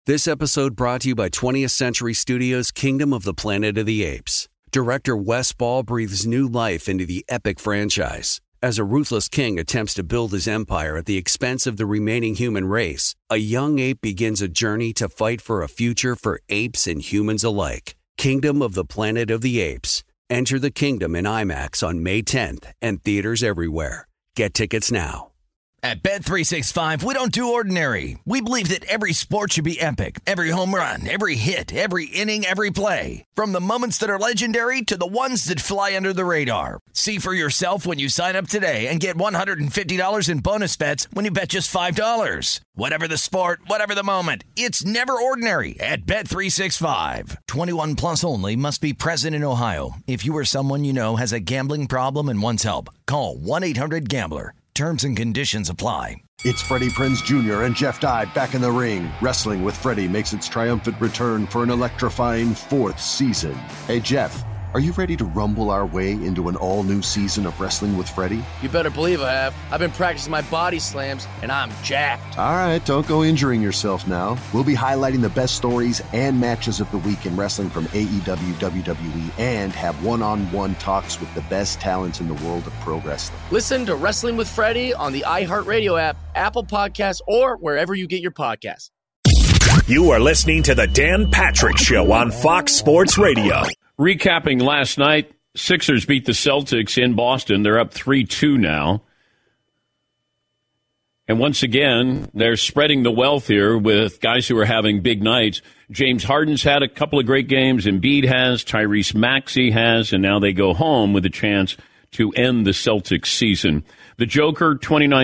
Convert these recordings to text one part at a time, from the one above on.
This episode brought to you by 20th Century Studios' Kingdom of the Planet of the Apes. Director Wes Ball breathes new life into the epic franchise. As a ruthless king attempts to build his empire at the expense of the remaining human race, a young ape begins a journey to fight for a future for apes and humans alike. Kingdom of the Planet of the Apes. Enter the kingdom in IMAX on May 10th and theaters everywhere. Get tickets now. At Bet365, we don't do ordinary. We believe that every sport should be epic. Every home run, every hit, every inning, every play. From the moments that are legendary to the ones that fly under the radar. See for yourself when you sign up today and get $150 in bonus bets when you bet just $5. Whatever the sport, whatever the moment, it's never ordinary at Bet365. 21 plus only. Must be present in Ohio. If you or someone you know has a gambling problem and wants help, call 1-800-GAMBLER. Terms and conditions apply. It's Freddie Prinze Jr. and Jeff Dye back in the ring. Wrestling with Freddie makes its triumphant return for an electrifying 4th season. Hey, Jeff, are you ready to rumble our way into an all-new season of Wrestling with Freddie? You better believe I have. I've been practicing my body slams, and I'm jacked. All right, don't go injuring yourself now. We'll be highlighting the best stories and matches of the week in wrestling from AEW, WWE, and have one-on-one talks with the best talents in the world of pro wrestling. Listen to Wrestling with Freddie on the iHeartRadio app, Apple Podcasts, or wherever you get your podcasts. You are listening to The Dan Patrick Show on Fox Sports Radio. Recapping last night, Sixers beat the Celtics in Boston. They're up 3-2 now. And once again, they're spreading the wealth here with guys who are having big nights. James Harden's had a couple of great games. Embiid has. Tyrese Maxey has. And now they go home with a chance to end the Celtics season. The Joker,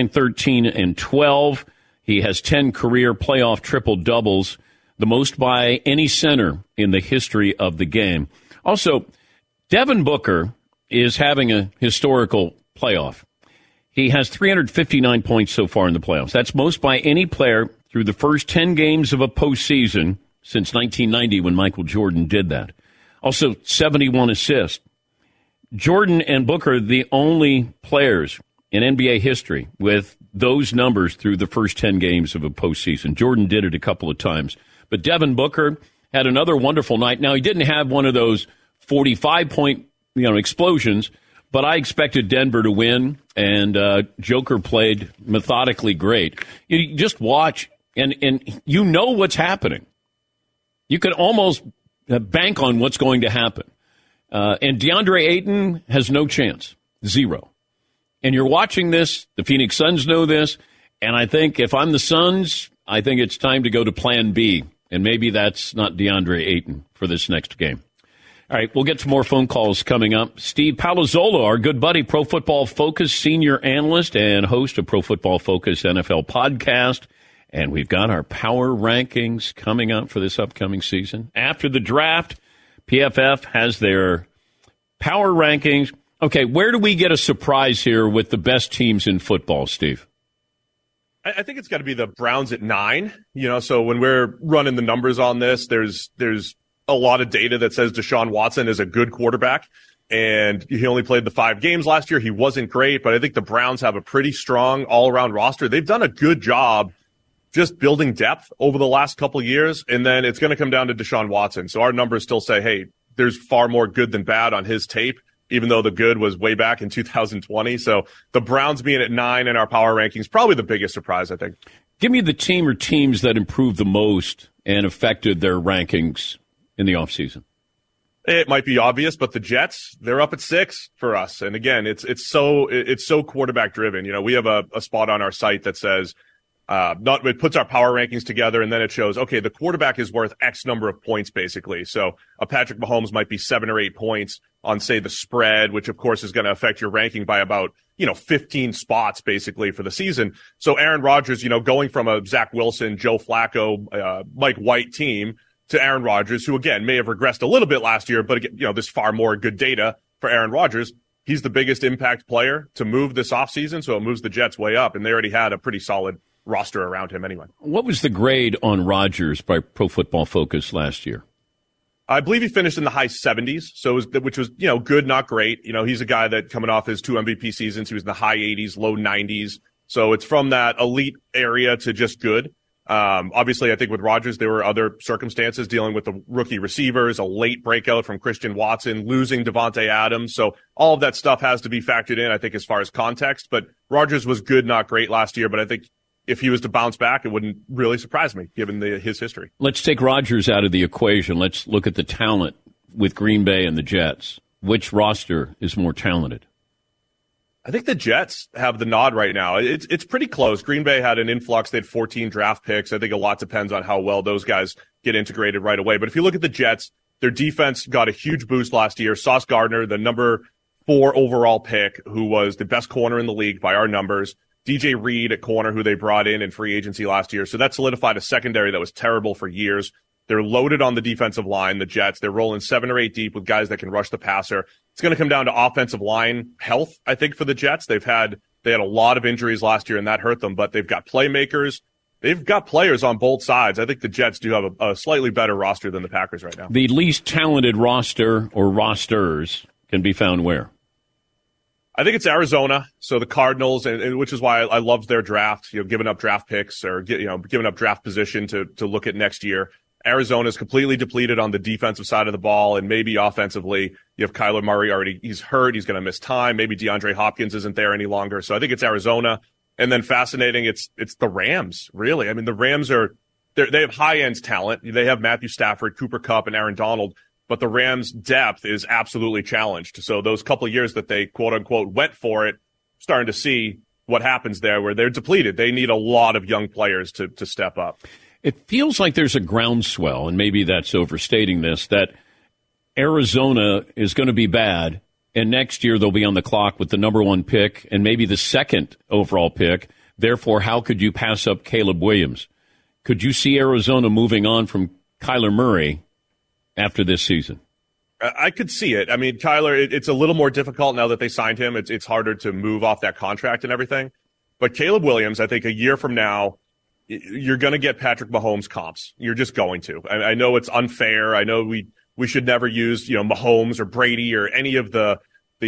29-13-12. He has 10 career playoff triple-doubles, the most by any center in the history of the game. Also, Devin Booker is having a historical playoff. He has 359 points so far in the playoffs. That's most by any player through the first 10 games of a postseason since 1990 when Michael Jordan did that. Also, 71 assists. Jordan and Booker are the only players in NBA history with those numbers through the first 10 games of a postseason. Jordan did it a couple of times. But Devin Booker had another wonderful night. Now, he didn't have one of those 45-point explosions, but I expected Denver to win, and Joker played methodically great. You just watch, and you know what's happening. You can almost bank on what's going to happen. And DeAndre Ayton has no chance, 0. And you're watching this, the Phoenix Suns know this, and I think if I'm the Suns, I think it's time to go to plan B. And maybe that's not DeAndre Ayton for this next game. All right, we'll get to more phone calls coming up. Steve Palazzolo, our good buddy, Pro Football Focus senior analyst and host of Pro Football Focus NFL podcast. And we've got our power rankings coming up for this upcoming season. After the draft, PFF has their power rankings. Okay, where do we get a surprise here with the best teams in football, Steve? I think it's got to be the Browns at 9. So when we're running the numbers on this, there's a lot of data that says Deshaun Watson is a good quarterback, and he only played the 5 games last year. He wasn't great, but I think the Browns have a pretty strong all-around roster. They've done a good job just building depth over the last couple of years, and then it's going to come down to Deshaun Watson. So our numbers still say, hey, there's far more good than bad on his tape, even though the good was way back in 2020. So the Browns being at 9 in our power rankings, probably the biggest surprise, I think. Give me the team or teams that improved the most and affected their rankings in the offseason. It might be obvious, but the Jets, they're up at 6 for us. And again, it's so quarterback driven. We have a spot on our site that says, it puts our power rankings together, and then it shows, okay, the quarterback is worth X number of points, basically. So a Patrick Mahomes might be 7 or 8 points on, say, the spread, which of course is going to affect your ranking by about, 15 spots basically for the season. So Aaron Rodgers, going from a Zach Wilson, Joe Flacco, Mike White team to Aaron Rodgers, who again may have regressed a little bit last year, but there's far more good data for Aaron Rodgers. He's the biggest impact player to move this offseason, so it moves the Jets way up, and they already had a pretty solid roster around him anyway. What was the grade on Rodgers by Pro Football Focus last year? I believe he finished in the high 70s, which was, good, not great. He's a guy that coming off his 2 MVP seasons, he was in the high 80s, low 90s. So it's from that elite area to just good. Obviously, I think with Rodgers, there were other circumstances dealing with the rookie receivers, a late breakout from Christian Watson, losing Devontae Adams. So all of that stuff has to be factored in, I think, as far as context. But Rodgers was good, not great last year. But I think if he was to bounce back, it wouldn't really surprise me, given his history. Let's take Rodgers out of the equation. Let's look at the talent with Green Bay and the Jets. Which roster is more talented? I think the Jets have the nod right now. It's pretty close. Green Bay had an influx. They had 14 draft picks. I think a lot depends on how well those guys get integrated right away. But if you look at the Jets, their defense got a huge boost last year. Sauce Gardner, the number 4 overall pick, who was the best corner in the league by our numbers. DJ Reed at corner, who they brought in free agency last year. So that solidified a secondary that was terrible for years. They're loaded on the defensive line, the Jets. They're rolling 7 or 8 deep with guys that can rush the passer. It's going to come down to offensive line health, I think, for the Jets. They had a lot of injuries last year, and that hurt them, but they've got playmakers. They've got players on both sides. I think the Jets do have a slightly better roster than the Packers right now. The least talented roster or rosters can be found where? I think it's Arizona. So the Cardinals, and which is why I loved their draft, giving up draft picks or, giving up draft position to look at next year. Arizona is completely depleted on the defensive side of the ball, and maybe offensively. You have Kyler Murray already. He's hurt. He's going to miss time. Maybe DeAndre Hopkins isn't there any longer. So I think it's Arizona. And then fascinating, it's the Rams, really. I mean, the Rams they have high-end talent. They have Matthew Stafford, Cooper Kupp, and Aaron Donald. But the Rams' depth is absolutely challenged. So those couple of years that they, quote-unquote, went for it, starting to see what happens there where they're depleted. They need a lot of young players to step up. It feels like there's a groundswell, and maybe that's overstating this, that Arizona is going to be bad, and next year they'll be on the clock with the number 1 pick and maybe the 2nd overall pick. Therefore, how could you pass up Caleb Williams? Could you see Arizona moving on from Kyler Murray after this season? I could see it. I mean, Kyler, it's a little more difficult now that they signed him. It's harder to move off that contract and everything. But Caleb Williams, I think a year from now, you're going to get Patrick Mahomes comps. You're just going to. I know it's unfair. I know we should never use, Mahomes or Brady or any of the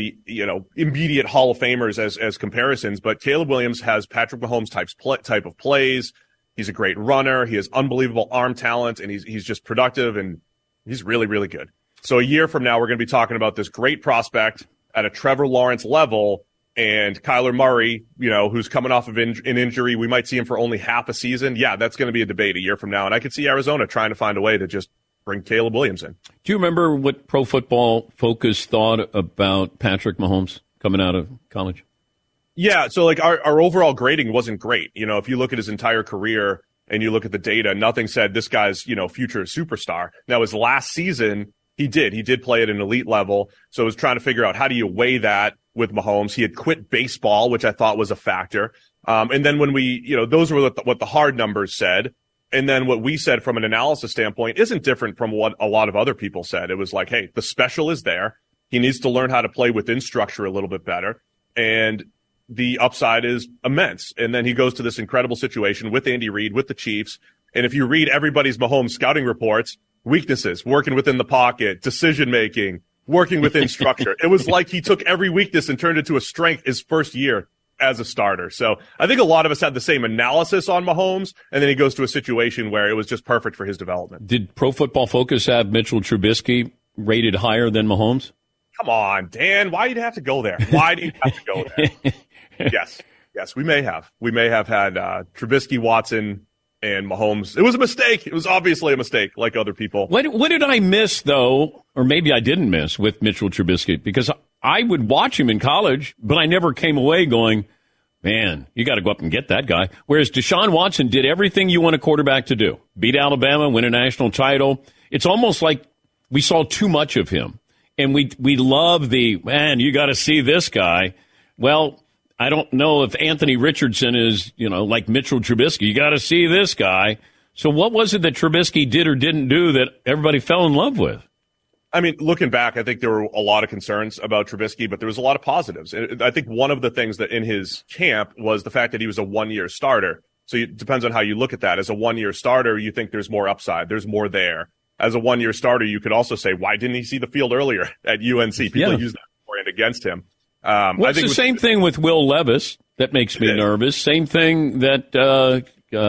immediate Hall of Famers as comparisons, but Caleb Williams has Patrick Mahomes type of plays. He's a great runner. He has unbelievable arm talent, and he's just productive, and he's really, really good. So a year from now, we're going to be talking about this great prospect at a Trevor Lawrence level. And Kyler Murray, who's coming off of an injury, we might see him for only half a season. Yeah, that's going to be a debate a year from now. And I could see Arizona trying to find a way to just bring Caleb Williams in. Do you remember what Pro Football Focus thought about Patrick Mahomes coming out of college? Yeah, so our overall grading wasn't great. If you look at his entire career and you look at the data, nothing said this guy's, future superstar. Now, his last season, he did play at an elite level. So I was trying to figure out how do you weigh that with Mahomes. He had quit baseball, which I thought was a factor. And then when those were what the hard numbers said. And then what we said from an analysis standpoint isn't different from what a lot of other people said. It was like, hey, the special is there. He needs to learn how to play within structure a little bit better. And the upside is immense. And then he goes to this incredible situation with Andy Reid, with the Chiefs. And if you read everybody's Mahomes scouting reports, weaknesses, working within the pocket, decision-making, working within structure. It was like he took every weakness and turned it to a strength his first year as a starter. So I think a lot of us had the same analysis on Mahomes, and then he goes to a situation where it was just perfect for his development. Did Pro Football Focus have Mitchell Trubisky rated higher than Mahomes? Come on, Dan. Why did you have to go there? Why do you have to go there? Yes, we may have. We may have had Trubisky, Watson, and Mahomes. It was a mistake. It was obviously a mistake, like other people. What did I miss, though, or maybe I didn't miss with Mitchell Trubisky? Because I would watch him in college, but I never came away going, man, you got to go up and get that guy. Whereas Deshaun Watson did everything you want a quarterback to do. Beat Alabama, win a national title. It's almost like we saw too much of him. And we love man, you got to see this guy. Well, I don't know if Anthony Richardson is, like Mitchell Trubisky. You got to see this guy. So what was it that Trubisky did or didn't do that everybody fell in love with? I mean, looking back, I think there were a lot of concerns about Trubisky, but there was a lot of positives. I think one of the things that in his camp was the fact that he was a one-year starter. So it depends on how you look at that. As a one-year starter, you think there's more upside. There's more there. As a one-year starter, you could also say, why didn't he see the field earlier at UNC? People use that for and against him. It's the same thing with Will Levis that makes me nervous. Same thing that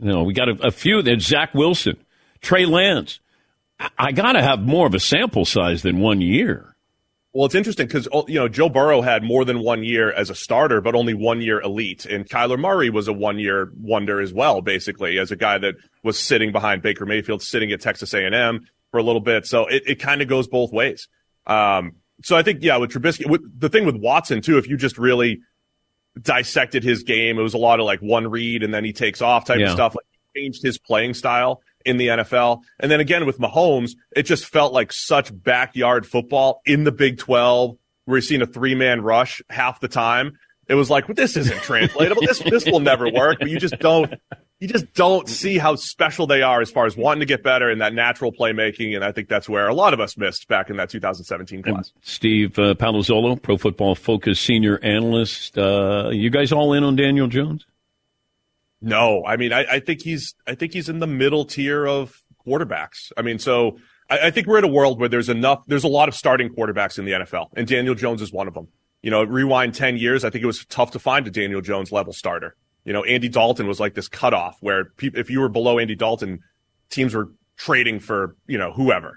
We got a few. There's Zach Wilson, Trey Lance. I got to have more of a sample size than 1 year. Well, it's interesting because, Joe Burrow had more than 1 year as a starter, but only 1 year elite. And Kyler Murray was a 1 year wonder as well, basically, as a guy that was sitting behind Baker Mayfield, sitting at Texas A&M for a little bit. So it kind of goes both ways. So I think, with Trubisky, the thing with Watson, too, if you just really dissected his game, it was a lot of like one read and then he takes off type of stuff. Like, he changed his playing style in the NFL. And then again with Mahomes, it just felt like such backyard football in the Big 12. We're seeing a 3-man rush half the time. It was like, well, this isn't translatable. This will never work. But you just don't see how special they are as far as wanting to get better in that natural playmaking. And I think that's where a lot of us missed back in that 2017 class. And Steve Palazzolo, Pro Football Focus senior analyst. You guys all in on Daniel Jones? No, I mean, I think he's in the middle tier of quarterbacks. I mean, so I think we're in a world where there's a lot of starting quarterbacks in the NFL, and Daniel Jones is one of them. Rewind 10 years, I think it was tough to find a Daniel Jones level starter. Andy Dalton was like this cutoff where if you were below Andy Dalton, teams were trading for, whoever.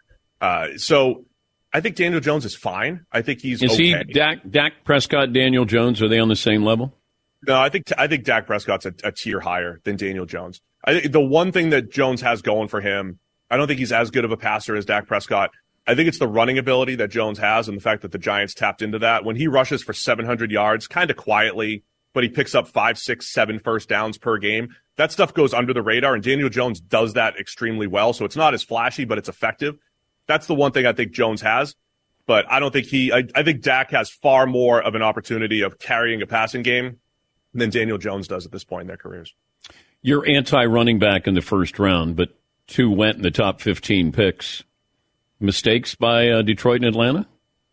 So I think Daniel Jones is fine. I think he's okay. Is he Dak Prescott, Daniel Jones, are they on the same level? No, I think Dak Prescott's a tier higher than Daniel Jones. I think the one thing that Jones has going for him, I don't think he's as good of a passer as Dak Prescott. I think it's the running ability that Jones has and the fact that the Giants tapped into that. When he rushes for 700 yards, kind of quietly, but he picks up 5, 6, 7 first downs per game, that stuff goes under the radar, and Daniel Jones does that extremely well. So it's not as flashy, but it's effective. That's the one thing I think Jones has. But I don't think I think Dak has far more of an opportunity of carrying a passing game than Daniel Jones does at this point in their careers. You're anti-running back in the first round, but 2 went in the top 15 picks. Mistakes by Detroit and Atlanta?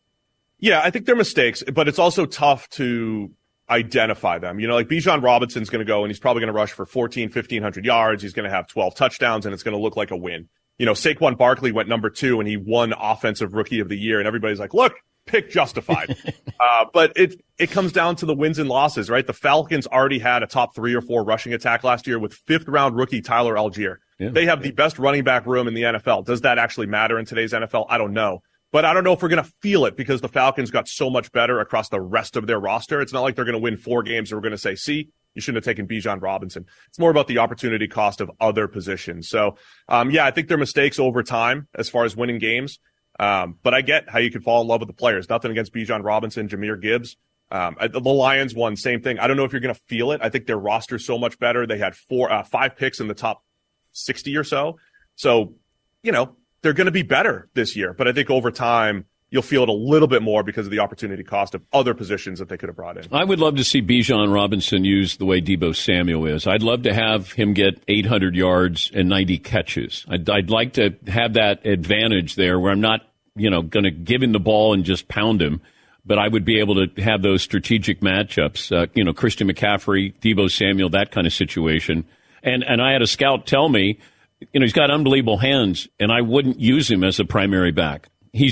Yeah, I think they're mistakes, but it's also tough to identify them. Like Bijan Robinson's going to go and he's probably going to rush for 1,500 yards. He's going to have 12 touchdowns and it's going to look like a win. Saquon Barkley went number 2 and he won Offensive Rookie of the Year, and everybody's like, look, pick justified. But it comes down to the wins and losses, right? The Falcons already had a top 3 or 4 rushing attack last year with 5th-round rookie Tyler Algier. Yeah. They have the best running back room in the NFL. Does that actually matter in today's NFL? I don't know. But I don't know if we're going to feel it because the Falcons got so much better across the rest of their roster. It's not like they're going to win 4 games and we're going to say, see, you shouldn't have taken Bijan Robinson. It's more about the opportunity cost of other positions. So, I think they're mistakes over time as far as winning games. But I get how you could fall in love with the players. Nothing against Bijan Robinson, Jahmyr Gibbs. The Lions won, same thing. I don't know if you're going to feel it. I think their roster's so much better. They had 5 picks in the top 60 or so. So, they're going to be better this year. But I think over time, you'll feel it a little bit more because of the opportunity cost of other positions that they could have brought in. I would love to see Bijan Robinson used the way Deebo Samuel is. I'd love to have him get 800 yards and 90 catches. I'd like to have that advantage there where I'm not, going to give him the ball and just pound him, but I would be able to have those strategic matchups, Christian McCaffrey, Deebo Samuel, that kind of situation. And I had a scout tell me, he's got unbelievable hands, and I wouldn't use him as a primary back.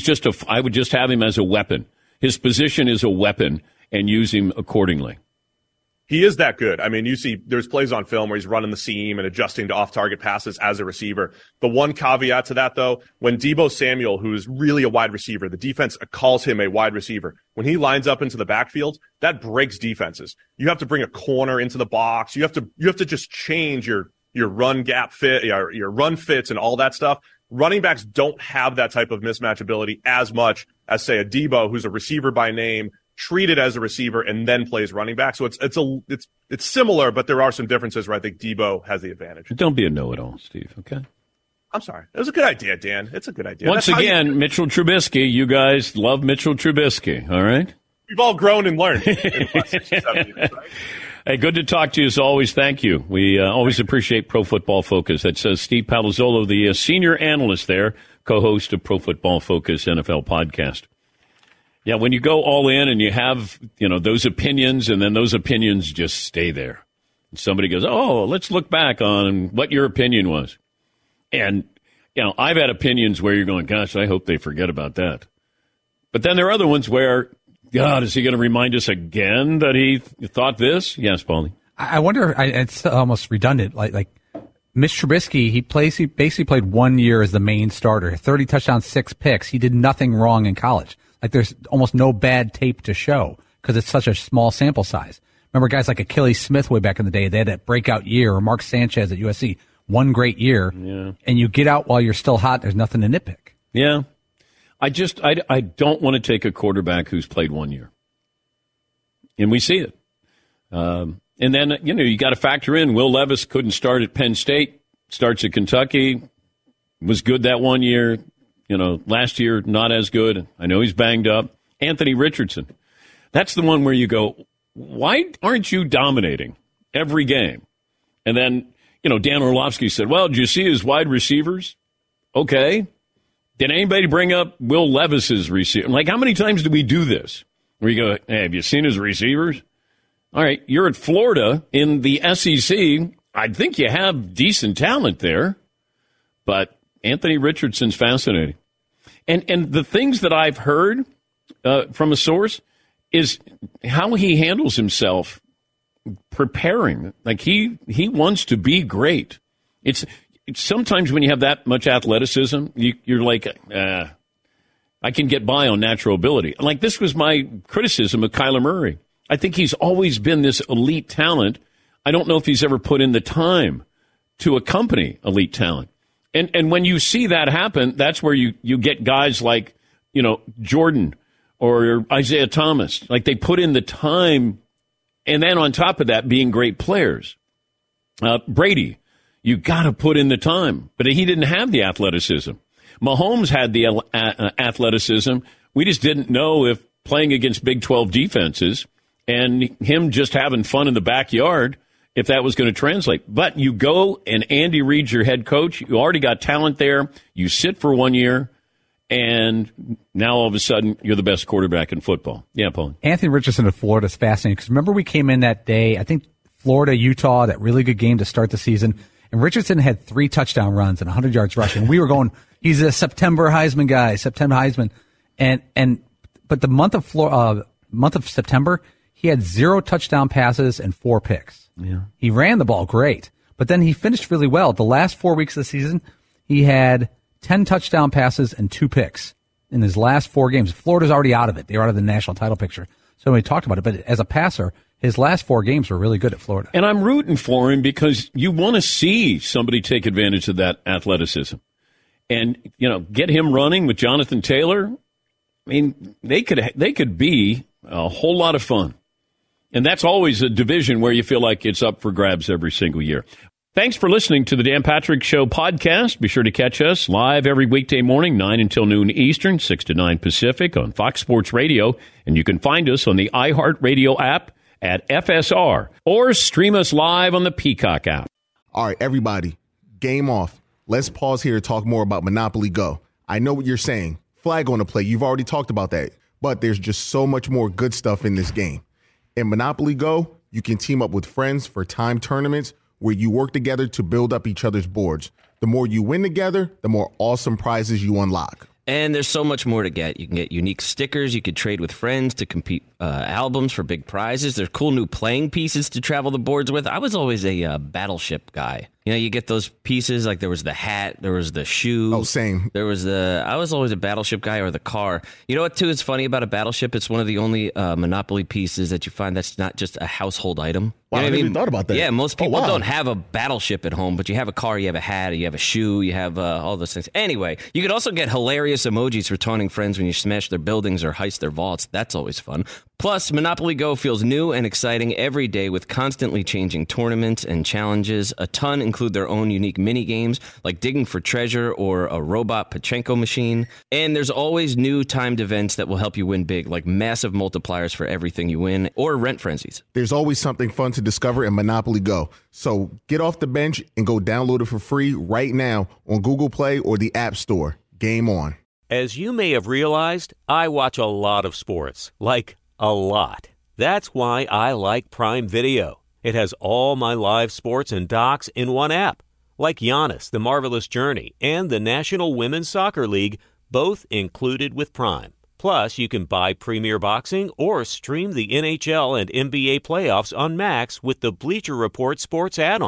I would just have him as a weapon. His position is a weapon and use him accordingly. He is that good. I mean, you see there's plays on film where he's running the seam and adjusting to off-target passes as a receiver. The one caveat to that, though, when Deebo Samuel, who is really a wide receiver, the defense calls him a wide receiver. When he lines up into the backfield, that breaks defenses. You have to bring a corner into the box. You have to just change your run gap fit, your run fits and all that stuff. Running backs don't have that type of mismatch ability as much as, say, a Deebo, who's a receiver by name, treated as a receiver and then plays running back. So it's similar, but there are some differences where I think Deebo has the advantage. Don't be a know-it-all, Steve, okay? I'm sorry. It was a good idea, Dan. It's a good idea. Once again, Mitchell Trubisky. You guys love Mitchell Trubisky, all right? We've all grown and learned. Hey, good to talk to you as always. Thank you. We always appreciate Pro Football Focus. That says Steve Palazzolo, the senior analyst there, co-host of Pro Football Focus NFL podcast. Yeah, when you go all in and you have, those opinions and then those opinions just stay there. Somebody goes, oh, let's look back on what your opinion was. And, I've had opinions where you're going, gosh, I hope they forget about that. But then there are other ones where, God, is he going to remind us again that he thought this? Yes, Paulie. I wonder, it's almost redundant. Like Mitch Trubisky, he basically played 1 year as the main starter, 30 touchdowns, 6 picks. He did nothing wrong in college. Like, there's almost no bad tape to show because it's such a small sample size. Remember guys like Achilles Smith way back in the day, they had that breakout year, or Mark Sanchez at USC, one great year, and you get out while you're still hot, there's nothing to nitpick. Yeah. I don't want to take a quarterback who's played 1 year. And we see it. And then, you got to factor in Will Levis couldn't start at Penn State, starts at Kentucky, was good that 1 year. Last year, not as good. I know he's banged up. Anthony Richardson. That's the one where you go, why aren't you dominating every game? And then, Dan Orlovsky said, well, did you see his wide receivers? Okay. Did anybody bring up Will Levis's receiver? Like, how many times do we do this? Where you go, hey, have you seen his receivers? All right, you're at Florida in the SEC. I think you have decent talent there. But Anthony Richardson's fascinating. And the things that I've heard from a source is how he handles himself preparing. Like, he wants to be great. It's sometimes when you have that much athleticism, you're like, I can get by on natural ability. Like, this was my criticism of Kyler Murray. I think he's always been this elite talent. I don't know if he's ever put in the time to accompany elite talent. And when you see that happen, that's where you get guys like, Jordan or Isaiah Thomas. Like, they put in the time, and then on top of that, being great players. Brady, you got to put in the time, but he didn't have the athleticism. Mahomes had the athleticism. We just didn't know if playing against Big 12 defenses and him just having fun in the backyard, if that was going to translate. But you go and Andy Reid's your head coach. You already got talent there. You sit for 1 year, and now all of a sudden you're the best quarterback in football. Yeah, Paul. Anthony Richardson of Florida is fascinating because remember we came in that day, I think Florida, Utah, that really good game to start the season, and Richardson had 3 touchdown runs and 100 yards rushing. We were going, he's a September Heisman guy, September Heisman. But the month of September, he had 0 touchdown passes and 4 picks. Yeah. He ran the ball great, but then he finished really well. The last 4 weeks of the season, he had 10 touchdown passes and 2 picks in his last 4 games. Florida's already out of it. They're out of the national title picture. So we talked about it, but as a passer, his last 4 games were really good at Florida. And I'm rooting for him because you want to see somebody take advantage of that athleticism. And, get him running with Jonathan Taylor. I mean, they could be a whole lot of fun. And that's always a division where you feel like it's up for grabs every single year. Thanks for listening to the Dan Patrick Show podcast. Be sure to catch us live every weekday morning, 9 until noon Eastern, 6 to 9 Pacific on Fox Sports Radio. And you can find us on the iHeartRadio app at FSR or stream us live on the Peacock app. All right, everybody, game off. Let's pause here to talk more about Monopoly Go. I know what you're saying. Flag on the play. You've already talked about that. But there's just so much more good stuff in this game. In Monopoly Go, you can team up with friends for timed tournaments where you work together to build up each other's boards. The more you win together, the more awesome prizes you unlock. And there's so much more to get. You can get unique stickers. You could trade with friends to compete albums for big prizes. There's cool new playing pieces to travel the boards with. I was always a Battleship guy. You get those pieces, like there was the hat, there was the shoe. Oh, same. I was always a Battleship guy, or the car. You know what, too, is funny about a Battleship? It's one of the only Monopoly pieces that you find that's not just a household item. Wow, I never even thought about that. Yeah, most people don't have a Battleship at home, but you have a car, you have a hat, you have a shoe, you have all those things. Anyway, you could also get hilarious emojis for taunting friends when you smash their buildings or heist their vaults. That's always fun. Plus, Monopoly Go feels new and exciting every day with constantly changing tournaments and challenges. A ton include their own unique mini games, like digging for treasure or a robot Pachinko machine. And there's always new timed events that will help you win big, like massive multipliers for everything you win, or rent frenzies. There's always something fun to discover in Monopoly Go. So get off the bench and go download it for free right now on Google Play or the App Store. Game on. As you may have realized, I watch a lot of sports, like a lot. That's why I like Prime Video. It has all my live sports and docs in one app, like Giannis, The Marvelous Journey, and the National Women's Soccer League, both included with Prime. Plus, you can buy Premier Boxing or stream the NHL and NBA playoffs on Max with the Bleacher Report Sports add-on.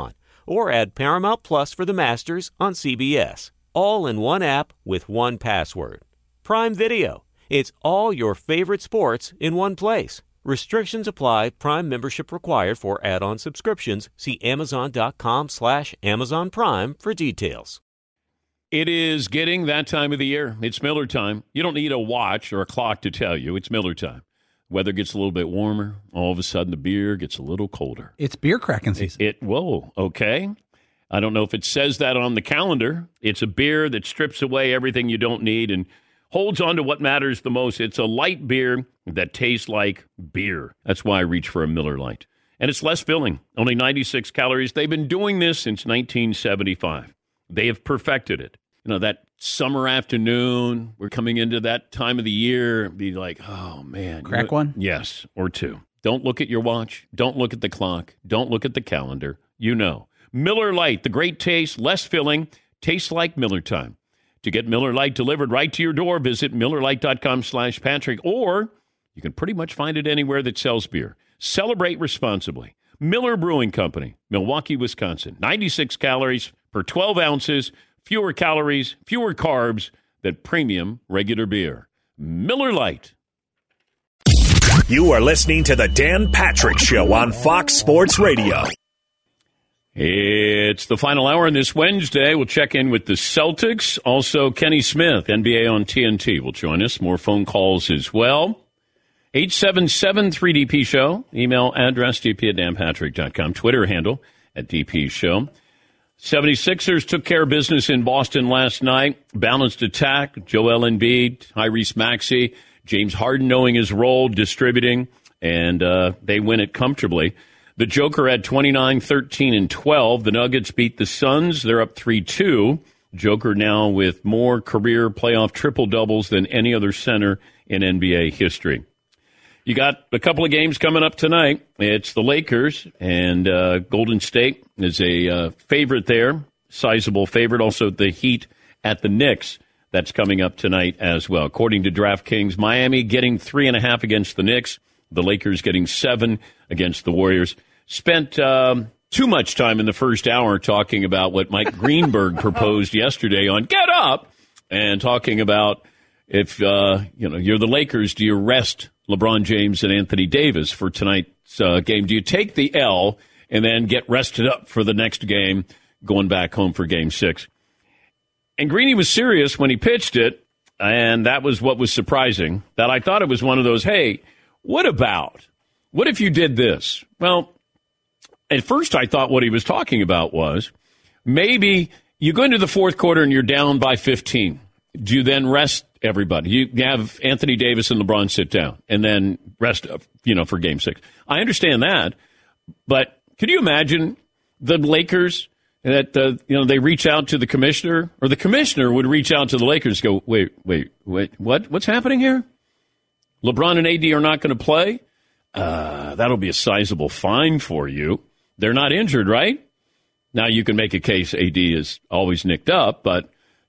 or add Paramount Plus for the Masters on CBS. All in one app with one password. Prime Video. It's all your favorite sports in one place. Restrictions apply. Prime membership required for add-on subscriptions. See Amazon.com/Amazon Prime for details. It is getting that time of the year. It's Miller time. You don't need a watch or a clock to tell you. It's Miller time. Weather gets a little bit warmer. All of a sudden, the beer gets a little colder. It's beer cracking season. Whoa, okay. I don't know if it says that on the calendar. It's a beer that strips away everything you don't need and holds on to what matters the most. It's a light beer that tastes like beer. That's why I reach for a Miller Lite. And it's less filling, only 96 calories. They've been doing this since 1975. They have perfected it. You know, that summer afternoon, we're coming into that time of the year, be like, oh, man. Crack one? Yes, or two. Don't look at your watch. Don't look at the clock. Don't look at the calendar. You know. Miller Lite, the great taste, less filling, tastes like Miller time. To get Miller Lite delivered right to your door, visit MillerLite.com/Patrick, or you can pretty much find it anywhere that sells beer. Celebrate responsibly. Miller Brewing Company, Milwaukee, Wisconsin. 96 calories per 12 ounces, fewer calories, fewer carbs than premium regular beer. Miller Lite. You are listening to the Dan Patrick Show on Fox Sports Radio. It's the final hour on this Wednesday. We'll check in with the Celtics. Also, Kenny Smith, NBA on TNT, will join us. More phone calls as well. 877-3DP Show. Email address dp@danpatrick.com. Twitter handle @DP Show. 76ers took care of business in Boston last night. Balanced attack. Joel Embiid, Tyrese Maxey, James Harden knowing his role, distributing, and they win it comfortably. The Joker had 29, 13, and 12. The Nuggets beat the Suns. They're up 3-2. Joker now with more career playoff triple-doubles than any other center in NBA history. You got a couple of games coming up tonight. It's the Lakers, and Golden State is a favorite there, sizable favorite. Also, the Heat at the Knicks. That's coming up tonight as well. According to DraftKings, Miami getting 3.5 against the Knicks. The Lakers getting 7 against the Warriors. Spent too much time in the first hour talking about what Mike Greenberg proposed yesterday on Get Up, and talking about if you're the Lakers, do you rest LeBron James and Anthony Davis for tonight's game? Do you take the L and then get rested up for the next game, going back home for Game 6? And Greeny was serious when he pitched it, and that was what was surprising. That I thought it was one of those, hey, what if you did this? Well, at first I thought what he was talking about was maybe you go into the fourth quarter and you're down by 15. Do you then rest everybody? You have Anthony Davis and LeBron sit down and then rest up, for Game 6. I understand that, but could you imagine the Lakers that, they reach out to the commissioner, or the commissioner would reach out to the Lakers and go, wait, what's happening here? LeBron and AD are not going to play? That'll be a sizable fine for you. They're not injured, right? Now, you can make a case AD is always nicked up, but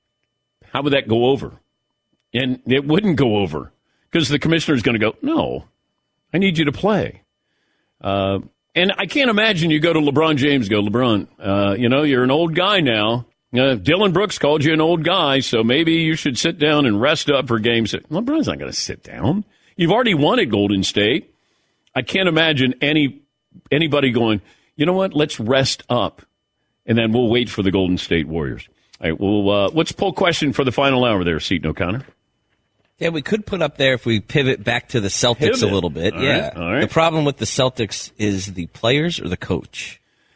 how would that go over? And it wouldn't go over, because the commissioner is going to go, no, I need you to play. And I can't imagine you go to LeBron James, go, LeBron, you're an old guy now. Dylan Brooks called you an old guy, so maybe you should sit down and rest up for Game 6. LeBron's not going to sit down. You've already won at Golden State. I can't imagine anybody going, you know what, let's rest up, and then we'll wait for the Golden State Warriors. All right, well, what's poll question for the final hour there, Seton O'Connor? Yeah, we could put up there if we pivot back to the Celtics a little bit. All right. The problem with the Celtics is the players or the coach.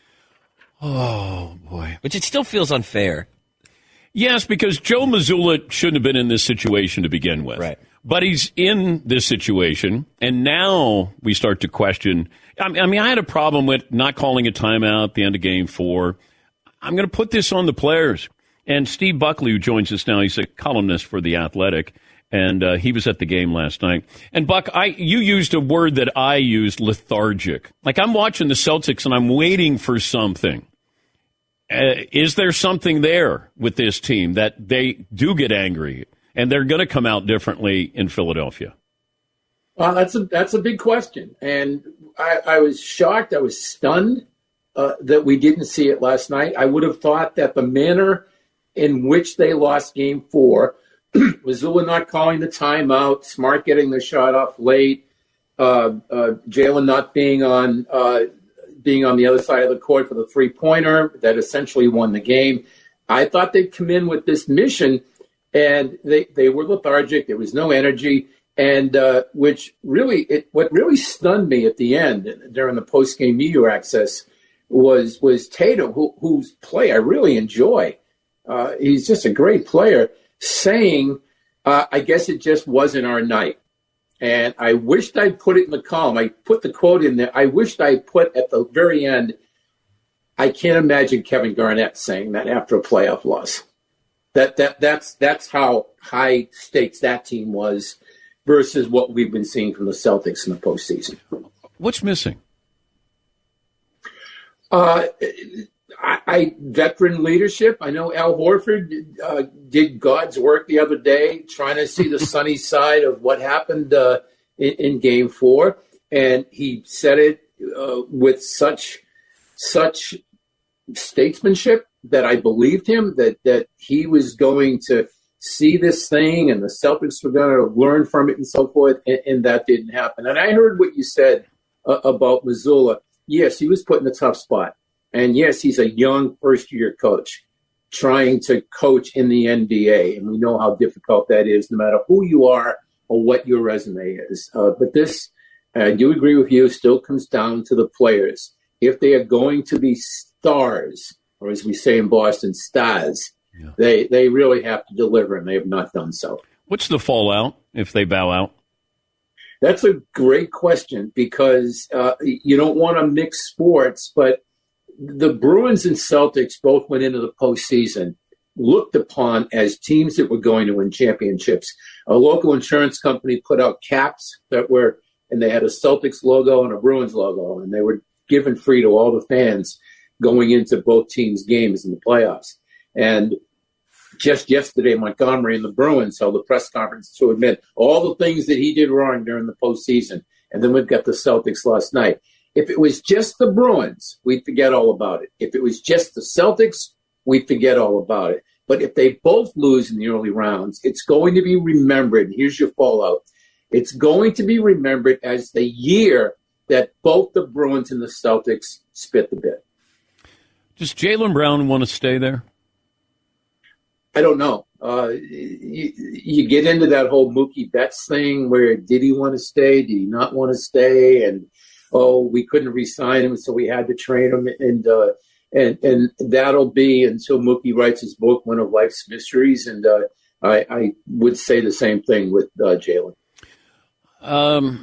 Oh, boy. Which it still feels unfair. Yes, because Joe Mazzulla shouldn't have been in this situation to begin with. Right. But he's in this situation, and now we start to question. I mean, I had a problem with not calling a timeout at the end of Game 4. I'm going to put this on the players. And Steve Buckley, who joins us now, he's a columnist for The Athletic, and he was at the game last night. And, Buck, you used a word that I used, lethargic. Like, I'm watching the Celtics, and I'm waiting for something. Is there something there with this team that they do get angry, and they're going to come out differently in Philadelphia? Well, that's a big question. And I was shocked. I was stunned that we didn't see it last night. I would have thought that the manner in which they lost Game 4, Mazzulla not calling the timeout, Smart getting the shot off late, Jalen not being on the other side of the court for the three-pointer that essentially won the game. I thought they'd come in with this mission, and they were lethargic. There was no energy, and what really stunned me at the end during the post-game media access was Tatum, whose play I really enjoy. He's just a great player, saying, I guess it just wasn't our night. And I wished I'd put it in the column. I put the quote in there. I wished I put at the very end, I can't imagine Kevin Garnett saying that after a playoff loss. That's how high stakes that team was versus what we've been seeing from the Celtics in the postseason. What's missing? Veteran leadership. I know Al Horford did God's work the other day, trying to see the sunny side of what happened in Game 4, and he said it with such statesmanship that I believed him, that he was going to see this thing and the Celtics were going to learn from it and so forth, and that didn't happen. And I heard what you said about Mazzulla. Yes, he was put in a tough spot. And yes, he's a young first-year coach trying to coach in the NBA. And we know how difficult that is, no matter who you are or what your resume is. But this, I do agree with you, still comes down to the players. If they are going to be stars, or as we say in Boston, stars, they really have to deliver, and they have not done so. What's the fallout if they bow out? That's a great question, because you don't want to mix sports, but the Bruins and Celtics both went into the postseason looked upon as teams that were going to win championships. A local insurance company put out caps and they had a Celtics logo and a Bruins logo, and they were given free to all the fans going into both teams' games in the playoffs. And just yesterday, Montgomery and the Bruins held a press conference to admit all the things that he did wrong during the postseason. And then we've got the Celtics last night. If it was just the Bruins, we'd forget all about it. If it was just the Celtics, we'd forget all about it. But if they both lose in the early rounds, it's going to be remembered. Here's your fallout. It's going to be remembered as the year that both the Bruins and the Celtics spit the bit. Does Jaylen Brown want to stay there? I don't know. You get into that whole Mookie Betts thing where did he want to stay? Did he not want to stay? And, we couldn't re-sign him, so we had to trade him. And that'll be until Mookie writes his book, One of Life's Mysteries. And I would say the same thing with Jaylen. Joe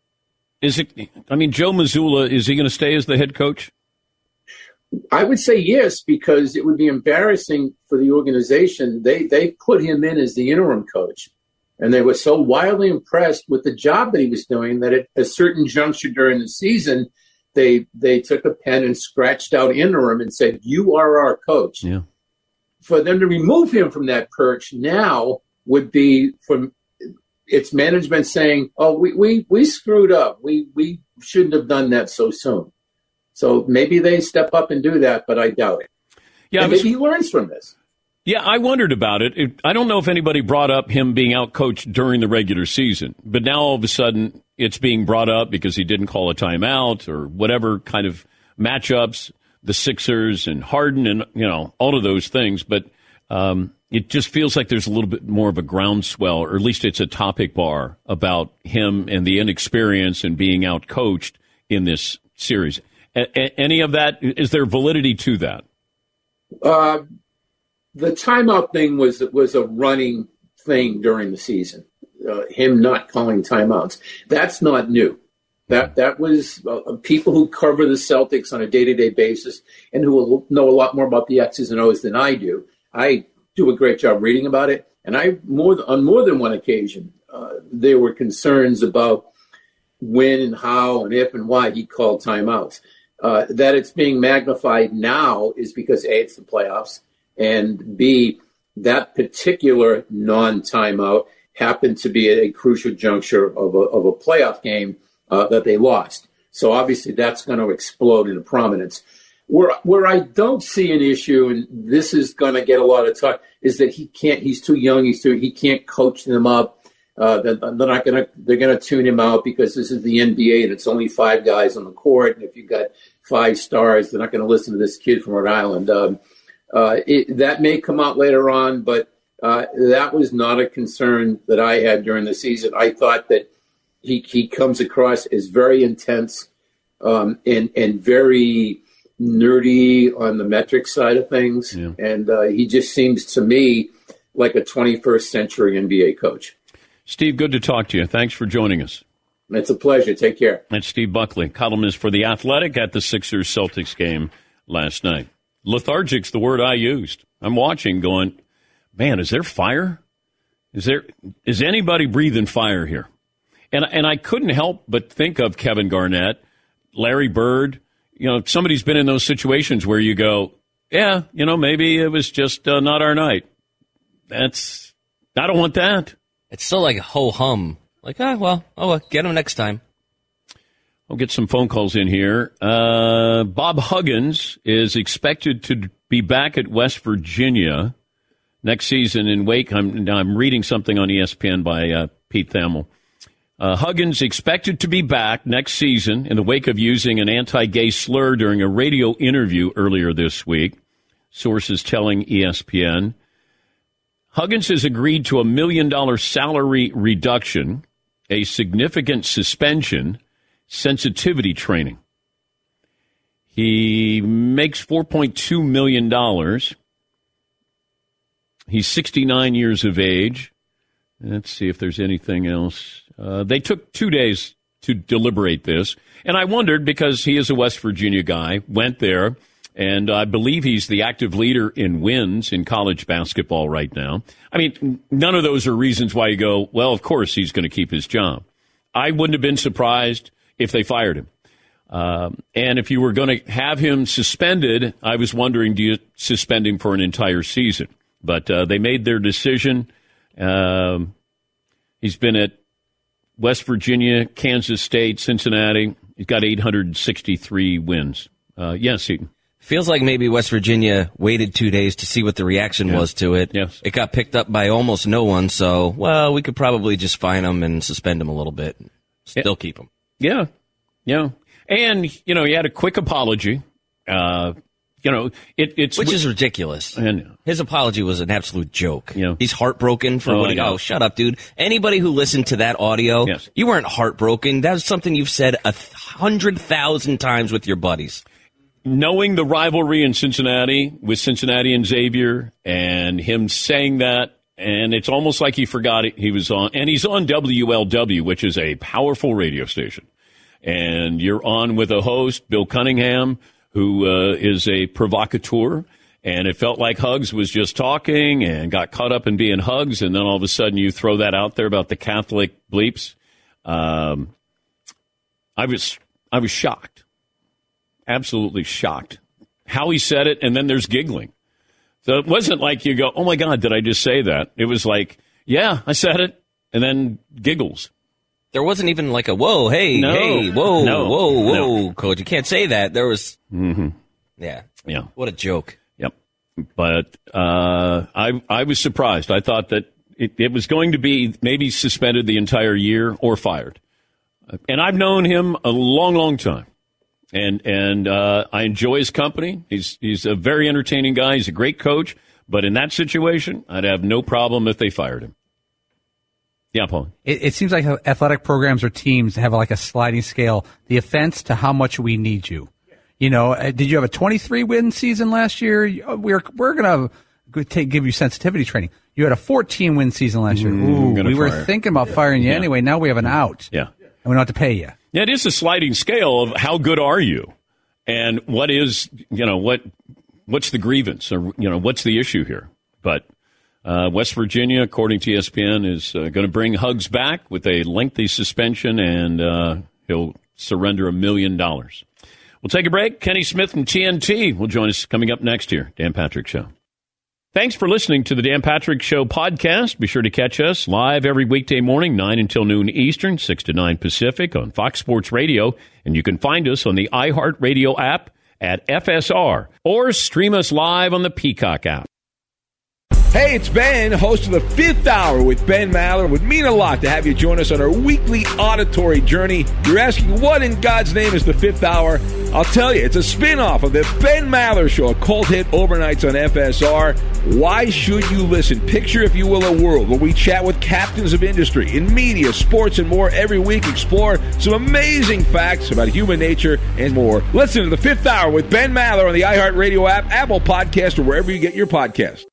Mazzulla, is he going to stay as the head coach? I would say yes, because it would be embarrassing for the organization. They put him in as the interim coach, and they were so wildly impressed with the job that he was doing that at a certain juncture during the season, they took a pen and scratched out interim and said, "You are our coach." Yeah. For them to remove him from that perch now would be from its management saying, "Oh, we screwed up. We shouldn't have done that so soon." So maybe they step up and do that, but I doubt it. Yeah, and maybe he learns from this. Yeah, I wondered about it. I don't know if anybody brought up him being outcoached during the regular season, but now all of a sudden it's being brought up because he didn't call a timeout or whatever kind of matchups, the Sixers and Harden and, all of those things. But it just feels like there's a little bit more of a groundswell, or at least it's a topic bar about him and the inexperience and being outcoached in this series. Any of that, is there validity to that? The timeout thing was a running thing during the season. Him not calling timeouts. That's not new. That was people who cover the Celtics on a day-to-day basis and who will know a lot more about the X's and O's than I do. I do a great job reading about it, and on more than one occasion, there were concerns about when and how and if and why he called timeouts. That it's being magnified now is because A, it's the playoffs, and B, that particular non-timeout happened to be at a crucial juncture of a playoff game that they lost. So obviously that's going to explode into prominence. Where I don't see an issue, and this is going to get a lot of talk, is that he's too young. He can't coach them up. They're going to tune him out because this is the NBA and it's only 5 guys on the court. And if you've got 5 stars, they're not going to listen to this kid from Rhode Island. That may come out later on, but that was not a concern that I had during the season. I thought that he comes across as very intense and very nerdy on the metric side of things. Yeah. And he just seems to me like a 21st century NBA coach. Steve, good to talk to you. Thanks for joining us. It's a pleasure. Take care. That's Steve Buckley, columnist for The Athletic at the Sixers-Celtics game last night. Lethargic's the word I used. I'm watching going, man, is there fire? Is anybody breathing fire here? And I couldn't help but think of Kevin Garnett, Larry Bird. You know, somebody's been in those situations where you go, yeah, you know, maybe it was just not our night. I don't want that. It's still like a ho-hum. Like, well, get him next time. I'll get some phone calls in here. Bob Huggins is expected to be back at West Virginia next season in Wake. I'm reading something on ESPN by Pete Thamel. Huggins expected to be back next season in the wake of using an anti-gay slur during a radio interview earlier this week. Sources telling ESPN. Huggins has agreed to $1 million salary reduction, a significant suspension, sensitivity training. He makes $4.2 million. He's 69 years of age. Let's see if there's anything else. They took 2 days to deliberate this. And I wondered, because he is a West Virginia guy, went there, and I believe he's the active leader in wins in college basketball right now. I mean, none of those are reasons why you go, well, of course he's going to keep his job. I wouldn't have been surprised if they fired him. And if you were going to have him suspended, I was wondering, do you suspend him for an entire season? But they made their decision. He's been at West Virginia, Kansas State, Cincinnati. He's got 863 wins. Yes, Eaton. Feels like maybe West Virginia waited 2 days to see what the reaction was to it. Yes. It got picked up by almost no one, so, well, we could probably just fine him and suspend him a little bit. Still keep him. Yeah. Yeah. And, you know, he had a quick apology. You know, it's which is ridiculous. And his apology was an absolute joke. Yeah. He's heartbroken for what he. Oh, shut up, dude! Anybody who listened to that audio, yes. You weren't heartbroken. That was something you've said 100,000 times with your buddies. Knowing the rivalry in Cincinnati with Cincinnati and Xavier, and him saying that, and it's almost like he forgot it. He was on, and he's on WLW, which is a powerful radio station, and you're on with a host, Bill Cunningham, who is a provocateur, and it felt like Hugs was just talking and got caught up in being Hugs, and then all of a sudden you throw that out there about the Catholic bleeps. I was shocked, absolutely shocked, how he said it, and then there's giggling. So it wasn't like you go, oh my God, did I just say that? It was like, yeah, I said it, and then giggles. There wasn't even like a, whoa, hey, whoa, Coach. You can't say that. There was, yeah. What a joke. Yep. But I was surprised. I thought that it was going to be maybe suspended the entire year or fired. And I've known him a long, long time. And I enjoy his company. He's a very entertaining guy. He's a great coach. But in that situation, I'd have no problem if they fired him. Yeah, Paul. It seems like athletic programs or teams have like a sliding scale. The offense to how much we need you. You know, did you have a 23-win season last year? We're going to give you sensitivity training. You had a 14-win season last year. We were thinking about firing you anyway. Now we have an out. Yeah. And we don't have to pay you. Yeah, it is a sliding scale of how good are you, and what is, you know, what's the grievance, or, you know, what's the issue here? But West Virginia, according to ESPN, is going to bring Hugs back with a lengthy suspension, and he'll surrender $1 million. We'll take a break. Kenny Smith from TNT will join us coming up next here. Dan Patrick Show. Thanks for listening to the Dan Patrick Show podcast. Be sure to catch us live every weekday morning, 9 until noon Eastern, 6 to 9 Pacific on Fox Sports Radio. And you can find us on the iHeartRadio app, at FSR or stream us live on the Peacock app. Hey, it's Ben, host of The Fifth Hour with Ben Maller. It would mean a lot to have you join us on our weekly auditory journey. You're asking, what in God's name is The Fifth Hour? I'll tell you, it's a spin-off of The Ben Maller Show, a cult hit overnights on FSR. Why should you listen? Picture, if you will, a world where we chat with captains of industry in media, sports, and more every week. Explore some amazing facts about human nature and more. Listen to The Fifth Hour with Ben Maller on the iHeartRadio app, Apple Podcast, or wherever you get your podcast.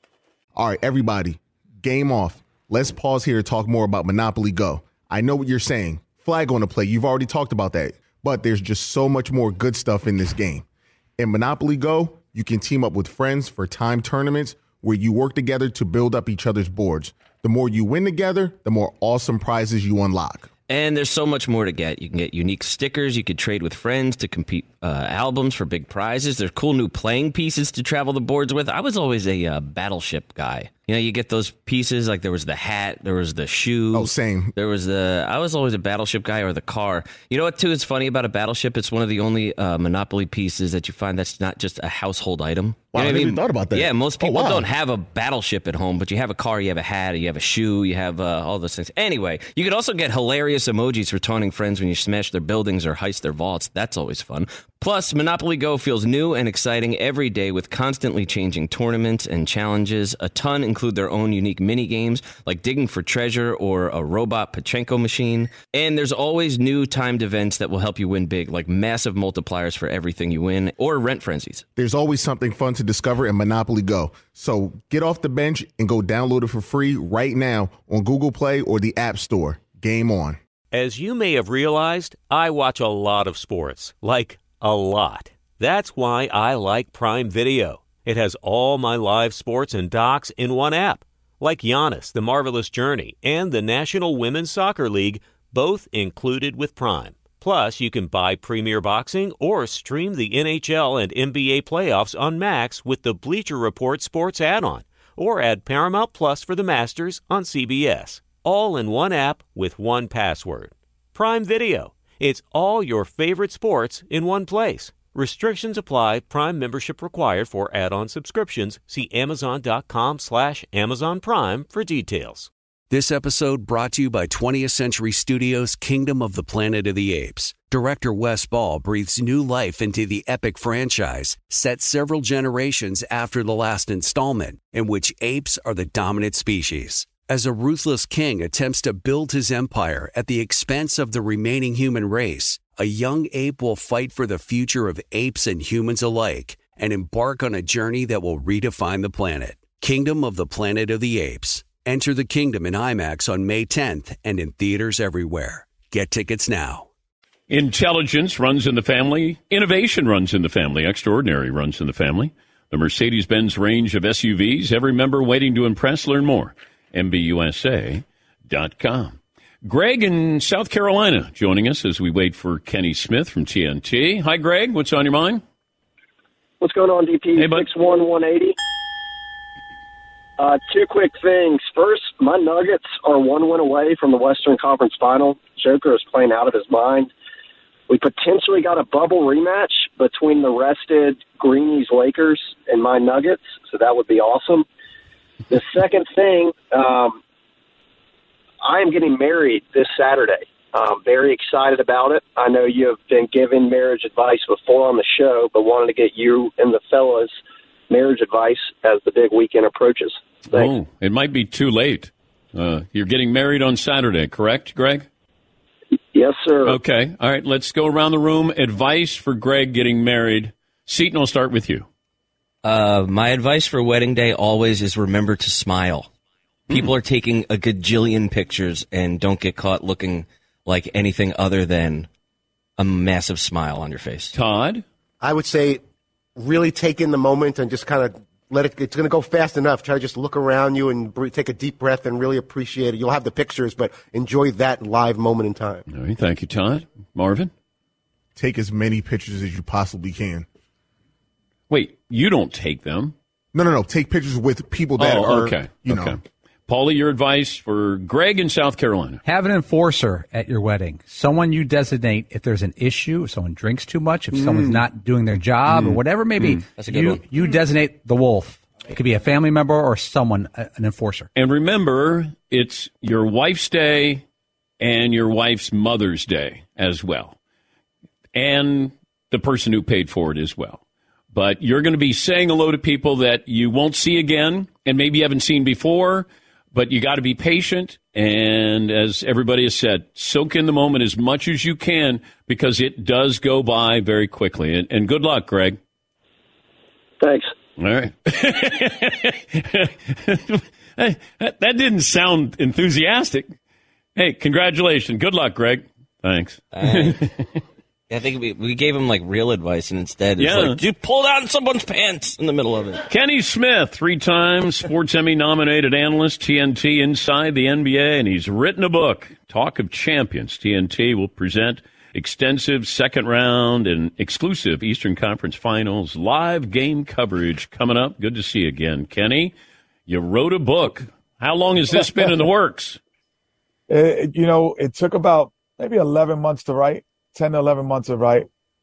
All right, everybody, game off. Let's pause here to talk more about Monopoly Go. I know what you're saying. Flag on the play. You've already talked about that. But there's just so much more good stuff in this game. In Monopoly Go, you can team up with friends for time tournaments where you work together to build up each other's boards. The more you win together, the more awesome prizes you unlock. And there's so much more to get. You can get unique stickers. You could trade with friends to compete albums for big prizes. There's cool new playing pieces to travel the boards with. I was always a battleship guy. You know, you get those pieces, like there was the hat, there was the shoe. Oh, same. I was always a battleship guy, or the car. You know what, too, is funny about a battleship? It's one of the only Monopoly pieces that you find that's not just a household item. Wow, You know I never even thought about that. Yeah, most people wow. don't have a battleship at home, but you have a car, you have a hat, you have a shoe, you have all those things. Anyway, you could also get hilarious emojis for taunting friends when you smash their buildings or heist their vaults. That's always fun. Plus, Monopoly Go feels new and exciting every day with constantly changing tournaments and challenges. A ton include their own unique mini games, like digging for treasure or a robot Pachinko machine. And there's always new timed events that will help you win big, like massive multipliers for everything you win, or rent frenzies. There's always something fun to discover in Monopoly Go. So get off the bench and go download it for free right now on Google Play or the App Store. Game on. As you may have realized, I watch a lot of sports, like a lot. That's why I like Prime Video. It has all my live sports and docs in one app, like Giannis, The Marvelous Journey, and the National Women's Soccer League, both included with Prime. Plus, you can buy Premier Boxing or stream the NHL and NBA playoffs on Max with the Bleacher Report Sports add-on, or add Paramount Plus for the Masters on CBS. All in one app with one password. Prime Video. It's all your favorite sports in one place. Restrictions apply. Prime membership required for add-on subscriptions. See Amazon.com/Amazon Prime for details. This episode brought to you by 20th Century Studios' Kingdom of the Planet of the Apes. Director Wes Ball breathes new life into the epic franchise, set several generations after the last installment, in which apes are the dominant species. As a ruthless king attempts to build his empire at the expense of the remaining human race, a young ape will fight for the future of apes and humans alike and embark on a journey that will redefine the planet. Kingdom of the Planet of the Apes. Enter the kingdom in IMAX on May 10th and in theaters everywhere. Get tickets now. Intelligence runs in the family. Innovation runs in the family. Extraordinary runs in the family. The Mercedes-Benz range of SUVs. Every member waiting to impress. Learn more. MBUSA.com. Greg in South Carolina joining us as we wait for Kenny Smith from TNT. Hi, Greg. What's on your mind? What's going on, DP? Hey, bud. 6'1", 180. Two quick things. First, my Nuggets are one win away from the Western Conference Final. Joker is playing out of his mind. We potentially got a bubble rematch between the rested Greenies Lakers and my Nuggets, so that would be awesome. The second thing, I am getting married this Saturday. I'm very excited about it. I know you have been giving marriage advice before on the show, but wanted to get you and the fellas marriage advice as the big weekend approaches. Thanks. Oh, it might be too late. You're getting married on Saturday, correct, Greg? Yes, sir. Okay. All right, let's go around the room. Advice for Greg getting married. Seton, I'll start with you. My advice for wedding day always is remember to smile. People are taking a gajillion pictures, and don't get caught looking like anything other than a massive smile on your face. Todd? I would say really take in the moment and just kind of let it, it's going to go fast enough. Try to just look around you and take a deep breath and really appreciate it. You'll have the pictures, but enjoy that live moment in time. All right, thank you, Todd. Marvin? Take as many pictures as you possibly can. Wait, you don't take them. No. Take pictures with people that are, okay. you know. Paulie, your advice for Greg in South Carolina. Have an enforcer at your wedding. Someone you designate if there's an issue, if someone drinks too much, if someone's not doing their job or whatever it may be. That's a good one. You designate the wolf. It could be a family member or someone, an enforcer. And remember, it's your wife's day and your wife's Mother's Day as well. And the person who paid for it as well. But you're going to be saying hello to people that you won't see again and maybe you haven't seen before. But you got to be patient, and as everybody has said, soak in the moment as much as you can because it does go by very quickly. And good luck, Greg. Thanks. All right. That didn't sound enthusiastic. Hey, congratulations. Good luck, Greg. Thanks. I think we gave him like real advice, and instead it's like, you pull down someone's pants in the middle of it. Kenny Smith, 3-time Sports Emmy nominated analyst, TNT Inside the NBA, and he's written a book, Talk of Champions. TNT will present extensive second round and exclusive Eastern Conference Finals live game coverage coming up. Good to see you again, Kenny. You wrote a book. How long has this been in the works? It took about maybe 11 months to write. 10 to 11 months to write.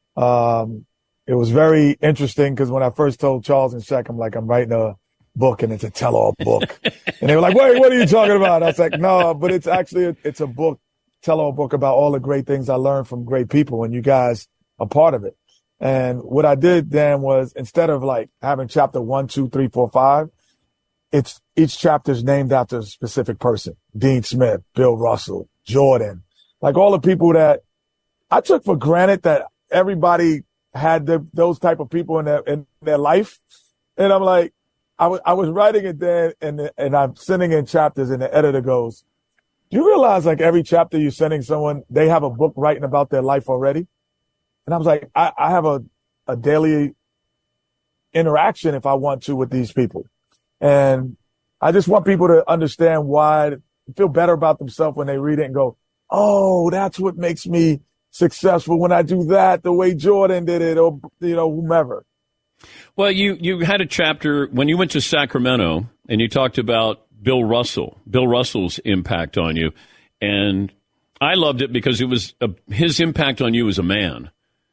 It was very interesting because when I first told Charles and Shaq, I'm writing a book and it's a tell-all book. And they were like, wait, what are you talking about? I was like, no, but it's actually, it's a book, tell-all book about all the great things I learned from great people and you guys are part of it. And what I did then was instead of like having chapter 1, 2, 3, 4, 5, it's each chapter is named after a specific person. Dean Smith, Bill Russell, Jordan, like all the people that I took for granted that everybody had those type of people in their life. And I'm like, I was writing it then and I'm sending in chapters and the editor goes, do you realize like every chapter you're sending someone, they have a book writing about their life already? And I was like, I have a daily interaction if I want to with these people. And I just want people to understand why, feel better about themselves when they read it and go, oh, that's what makes me successful when I do that the way Jordan did it or, whomever. Well, you had a chapter when you went to Sacramento and you talked about Bill Russell's impact on you. And I loved it because it was his impact on you as a man,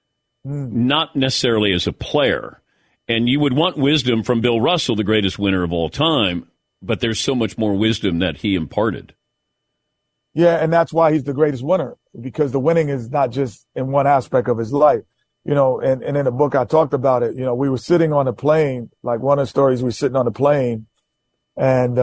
not necessarily as a player. And you would want wisdom from Bill Russell, the greatest winner of all time, but there's so much more wisdom that he imparted. Yeah, and that's why he's the greatest winner, because the winning is not just in one aspect of his life. And in the book I talked about it. We were sitting on a plane, like one of the stories, we were sitting on a plane, and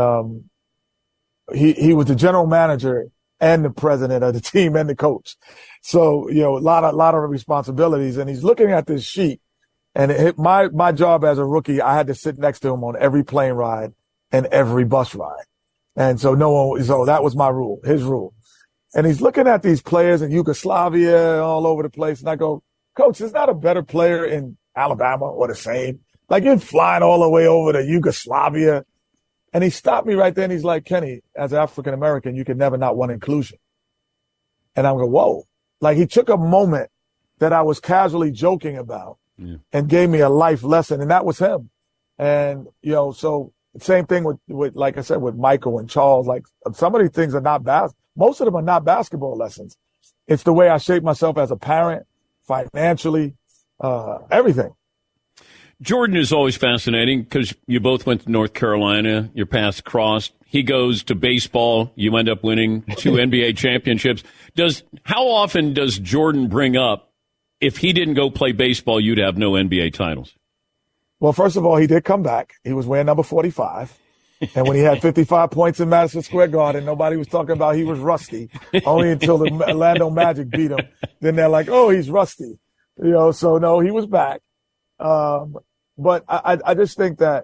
he was the general manager and the president of the team and the coach. So, a lot of responsibilities, and he's looking at this sheet. And my job as a rookie, I had to sit next to him on every plane ride and every bus ride. And so so that was my rule, his rule. And he's looking at these players in Yugoslavia all over the place. And I go, Coach, there's not a better player in Alabama or the same. Like you're flying all the way over to Yugoslavia. And he stopped me right there and he's like, Kenny, as an African American, you can never not want inclusion. And I'm going, whoa. Like he took a moment that I was casually joking about and gave me a life lesson. And that was him. And, so same thing with, like I said, with Michael and Charles, like some of these things are not most of them are not basketball lessons. It's the way I shape myself as a parent, financially, everything. Jordan is always fascinating because you both went to North Carolina, your paths crossed. He goes to baseball. You end up winning 2 NBA championships. How often does Jordan bring up, if he didn't go play baseball, you'd have no NBA titles? Well, first of all, he did come back. He was wearing number 45. And when he had 55 points in Madison Square Garden, nobody was talking about he was rusty, only until the Orlando Magic beat him. Then they're like, oh, he's rusty. So no, he was back. But I just think that,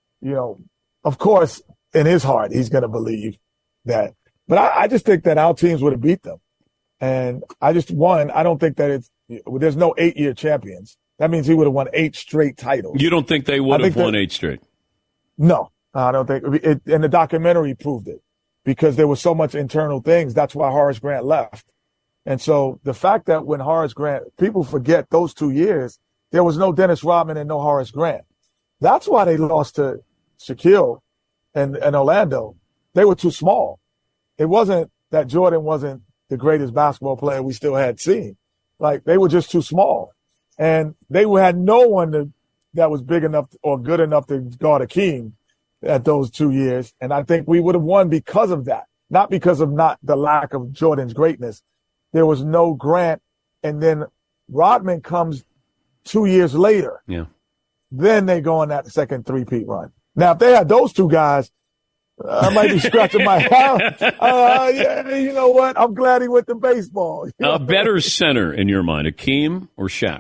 of course, in his heart, he's going to believe that. But I just think that our teams would have beat them. And I don't think that there's no 8-year champions. That means he would have won 8 straight titles. You don't think they would have won 8 straight? No, I don't think it. And the documentary proved it because there was so much internal things. That's why Horace Grant left. And so the fact that when Horace Grant, people forget those 2 years, there was no Dennis Rodman and no Horace Grant. That's why they lost to Shaquille and Orlando. they were too small. It wasn't that Jordan wasn't the greatest basketball player we still had seen. Like, they were just too small. And they had no one that was big enough or good enough to guard Akeem at those 2 years. And I think we would have won because of that, not because of not the lack of Jordan's greatness. There was no Grant. And then Rodman comes 2 years later. Yeah. Then they go on that second three-peat run. Now, if they had those two guys, I might be scratching my head. Yeah, you know what? I'm glad he went to baseball. A better center in your mind, Akeem or Shaq?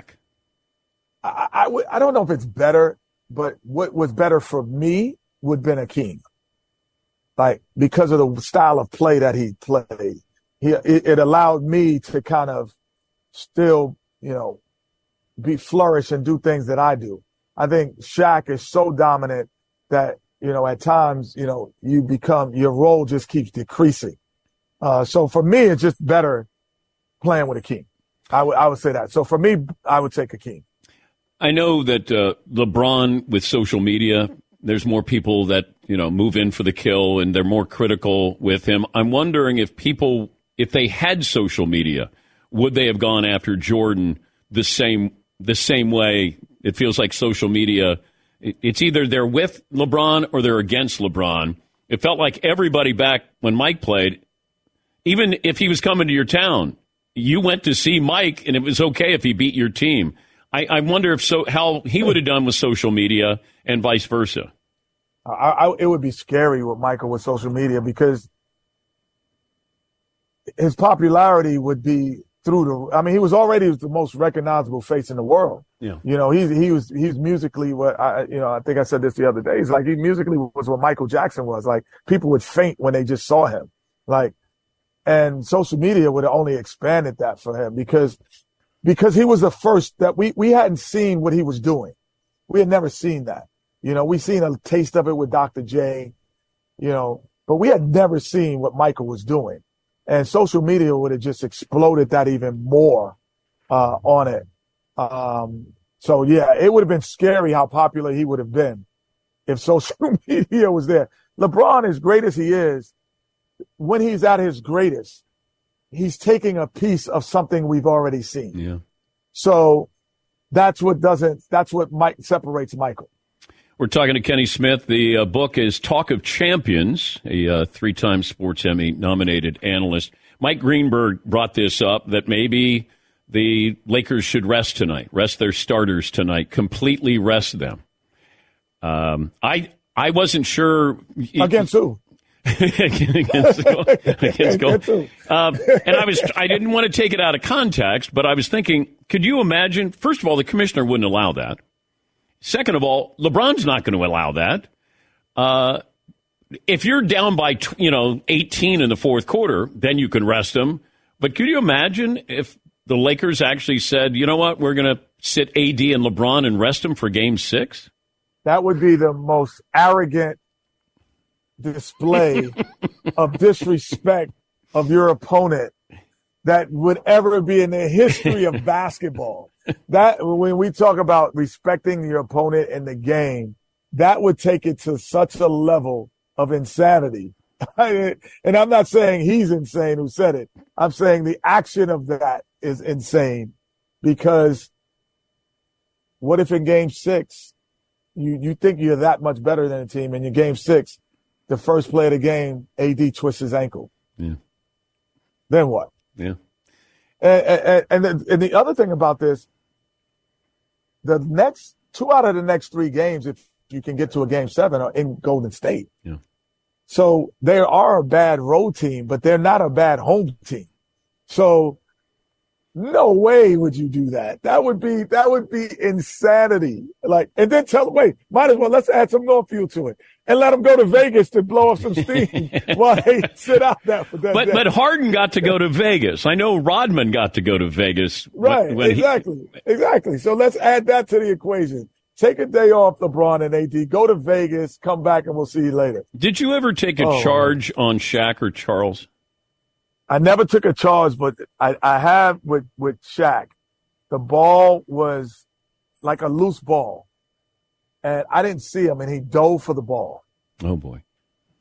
I don't know if it's better, but what was better for me would have been Akeem. Like, because of the style of play that he played. It allowed me to kind of still, flourish and do things that I do. I think Shaq is so dominant that, at times, your role just keeps decreasing. So for me, it's just better playing with Akeem. I would say that. So for me, I would take Akeem. I know that LeBron, with social media, there's more people that, move in for the kill and they're more critical with him. I'm wondering if they had social media, would they have gone after Jordan the same way? It feels like social media, it's either they're with LeBron or they're against LeBron. It felt like everybody back when Mike played, even if he was coming to your town, you went to see Mike and it was okay if he beat your team. I wonder how he would have done with social media and vice versa. It would be scary with Michael with social media because his popularity would be he was already the most recognizable face in the world. Yeah. He's musically what I think I said this the other day. It's like he musically was what Michael Jackson was. Like, people would faint when they just saw him. And social media would have only expanded that for him because he was the first that we hadn't seen what he was doing. We had never seen that. We seen a taste of it with Dr. J, but we had never seen what Michael was doing. And social media would have just exploded that even more on it. So, yeah, it would have been scary how popular he would have been if social media was there. LeBron, as great as he is, when he's at his greatest, he's taking a piece of something we've already seen. Yeah. So that's what separates Michael. We're talking to Kenny Smith. The book is Talk of Champions, a three-time Sports Emmy-nominated analyst. Mike Greenberg brought this up, that maybe the Lakers should rest their starters tonight, completely rest them. I wasn't sure. Against who? against Gold. And I didn't want to take it out of context, but I was thinking, could you imagine? First of all, the commissioner wouldn't allow that. Second of all, LeBron's not going to allow that. If you're down by 18 in the fourth quarter, then you can rest them. But could you imagine if the Lakers actually said, you know what, we're going to sit AD and LeBron and rest them for Game 6? That would be the most arrogant display of disrespect of your opponent that would ever be in the history of basketball. That, when we talk about respecting your opponent in the game, that would take it to such a level of insanity. And I'm not saying he's insane who said it. I'm saying the action of that is insane, because what if in Game 6 you think you're that much better than a team, and in Game 6, the first play of the game, AD twists his ankle. Yeah. Then what? Yeah. And the other thing about this, the next 2 out of the next 3 games, if you can get to a Game 7, are in Golden State. Yeah. So they are a bad road team, but they're not a bad home team. So no way would you do that. That would be insanity. And then might as well, let's add some more fuel to it and let them go to Vegas to blow off some steam while they sit out that. But Harden got to go to Vegas. I know Rodman got to go to Vegas. Right. Exactly. So let's add that to the equation. Take a day off, LeBron and AD. Go to Vegas. Come back, and we'll see you later. Did you ever take a charge on Shaq or Charles? I never took a charge, but I have with Shaq. The ball was like a loose ball, and I didn't see him, and he dove for the ball. Oh, boy.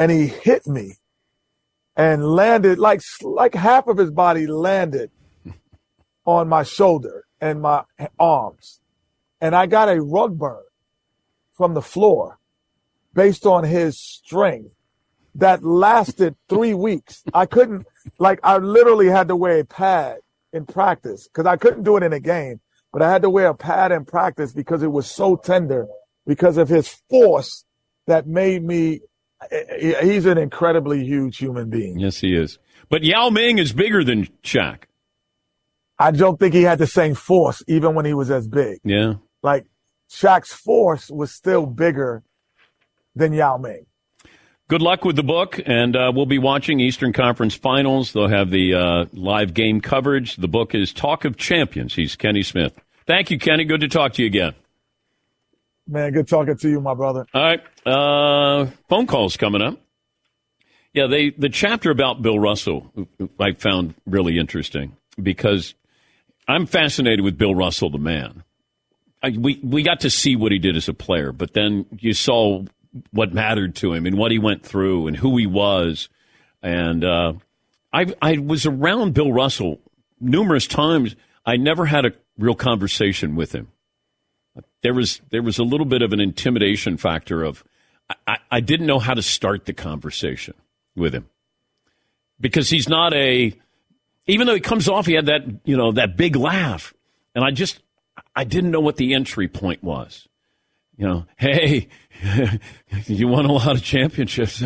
and he hit me and landed like half of his body landed on my shoulder and my arms. And I got a rug burn from the floor based on his strength that lasted 3 weeks. I literally had to wear a pad in practice because I couldn't do it in a game, but I had to wear a pad in practice because it was so tender because of his force that made me. He's an incredibly huge human being. Yes, he is. But Yao Ming is bigger than Shaq. I don't think he had the same force even when he was as big. Yeah. Like Shaq's force was still bigger than Yao Ming. Good luck with the book, and we'll be watching Eastern Conference Finals. They'll have the live game coverage. The book is Talk of Champions. He's Kenny Smith. Thank you, Kenny. Good to talk to you again. Man, good talking to you, my brother. All right. Phone calls coming up. Yeah, the chapter about Bill Russell I found really interesting because I'm fascinated with Bill Russell, the man. We got to see what he did as a player, but then you saw what mattered to him and what he went through and who he was. And I was around Bill Russell numerous times. I never had a real conversation with him. There was a little bit of an intimidation factor of I didn't know how to start the conversation with him because he's not even though he comes off, he had that big laugh, and I didn't know what the entry point was. Hey, you won a lot of championships.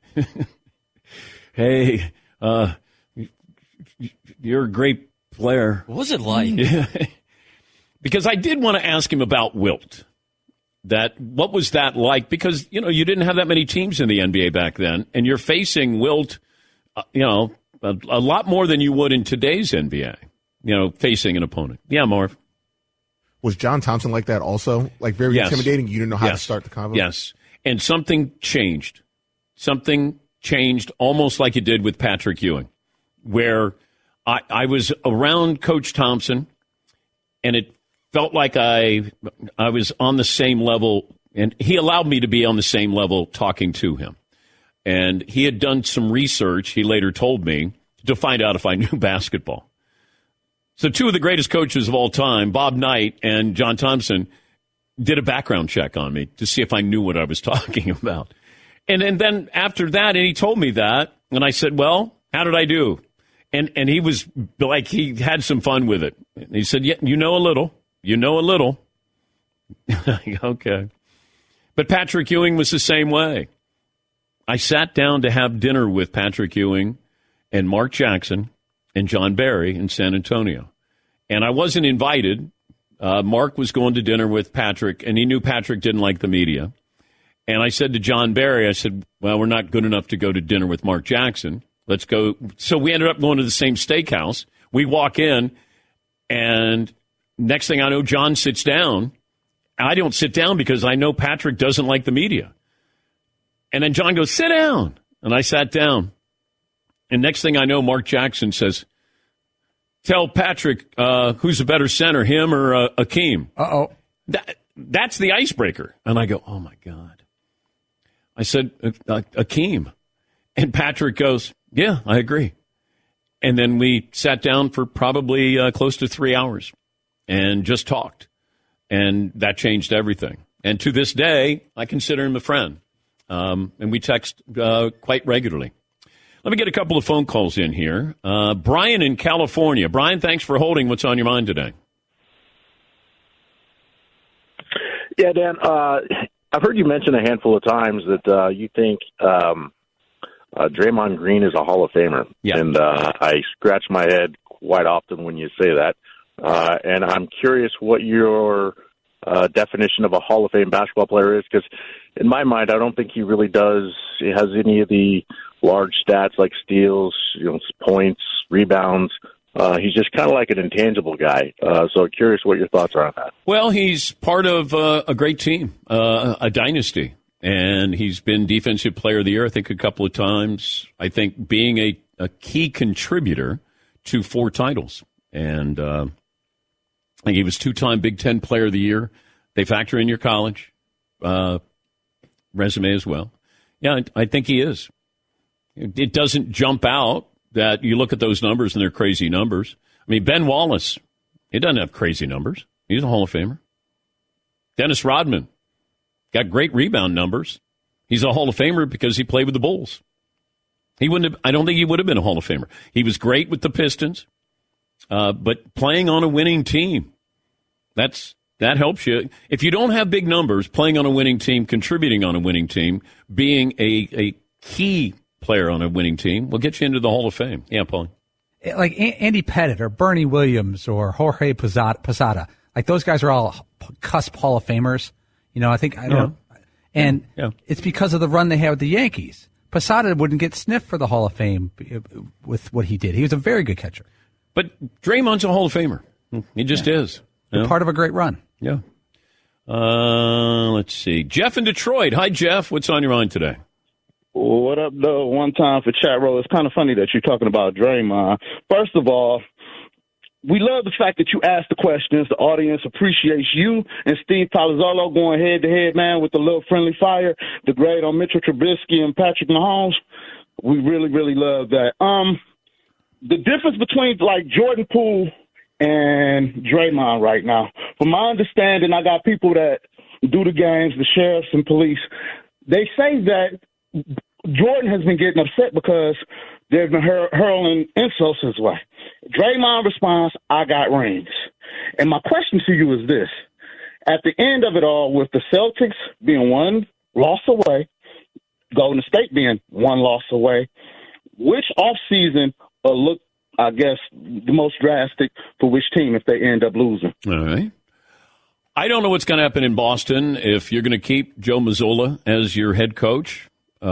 Hey, you're a great player. What was it like? Yeah. Because I did want to ask him about Wilt. What was that like? Because, you didn't have that many teams in the NBA back then, and you're facing Wilt, a lot more than you would in today's NBA, facing an opponent. Yeah, Marv. Was John Thompson like that also? Like very intimidating? You didn't know how to start the convo? Yes. And something changed. Something changed almost like it did with Patrick Ewing, where I was around Coach Thompson, and it felt like I was on the same level, and he allowed me to be on the same level talking to him. And he had done some research, he later told me, to find out if I knew basketball. So two of the greatest coaches of all time, Bob Knight and John Thompson, did a background check on me to see if I knew what I was talking about. And then after that, and he told me that, and I said, well, how did I do? And he was like, he had some fun with it. And he said, yeah, you know a little. Okay. But Patrick Ewing was the same way. I sat down to have dinner with Patrick Ewing and Mark Jackson and John Barry in San Antonio. And I wasn't invited. Mark was going to dinner with Patrick, and he knew Patrick didn't like the media. And I said to John Barry, I said, well, we're not good enough to go to dinner with Mark Jackson. Let's go. So we ended up going to the same steakhouse. We walk in, and next thing I know, John sits down. I don't sit down because I know Patrick doesn't like the media. And then John goes, sit down. And I sat down. And next thing I know, Mark Jackson says, tell Patrick who's a better center, him or Akeem. Uh-oh. That's the icebreaker. And I go, oh, my God. I said, Akeem. And Patrick goes, yeah, I agree. And then we sat down for probably close to 3 hours and just talked. And that changed everything. And to this day, I consider him a friend. And we text quite regularly. Let me get a couple of phone calls in here. Brian in California. Brian, thanks for holding. What's on your mind today? Yeah, Dan, I've heard you mention a handful of times that you think Draymond Green is a Hall of Famer. Yeah. And I scratch my head quite often when you say that. And I'm curious what your definition of a Hall of Fame basketball player is, because in my mind, I don't think he really has any of the large stats like steals, points, rebounds. He's just kind of like an intangible guy. So I'm curious what your thoughts are on that. Well, he's part of a great team, a dynasty, and he's been Defensive Player of the Year, I think, a couple of times. I think being a key contributor to 4 titles. And I think he was 2-time Big Ten Player of the Year. They factor in your college resume as well. Yeah, I think he is. It doesn't jump out that you look at those numbers and they're crazy numbers. I mean, Ben Wallace, he doesn't have crazy numbers. He's a Hall of Famer. Dennis Rodman got great rebound numbers. He's a Hall of Famer because he played with the Bulls. He wouldn't have, I don't think he would have been a Hall of Famer. He was great with the Pistons, but playing on a winning team, that helps you. If you don't have big numbers, playing on a winning team, contributing on a winning team, being a key player on a winning team will get you into the Hall of Fame. Yeah, Paul. Like Andy Pettitte or Bernie Williams or Jorge Posada, like those guys are all cusp Hall of Famers. You know, I don't. And it's because of the run they had with the Yankees. Posada wouldn't get sniffed for the Hall of Fame with what he did. He was a very good catcher. But Draymond's a Hall of Famer. He just is. Part of a great run. Yeah. Let's see. Jeff in Detroit. Hi, Jeff. What's on your mind today? What up, though? One time for chat roll. It's kind of funny that you're talking about Draymond. First of all, we love the fact that you ask the questions. The audience appreciates you and Steve Palazzolo going head-to-head, man, with the little friendly fire, the grade on Mitchell Trubisky and Patrick Mahomes. We really, really love that. The difference between, like, Jordan Poole and Draymond right now, from my understanding, I got people that do the games, the sheriffs and police, they say that Jordan has been getting upset because they've been hurling insults his way. Draymond responds, I got rings. And my question to you is this. At the end of it all, with the Celtics being one loss away, Golden State being one loss away, which offseason will look, I guess, the most drastic for which team if they end up losing? All right. I don't know what's going to happen in Boston if you're going to keep Joe Mazzulla as your head coach.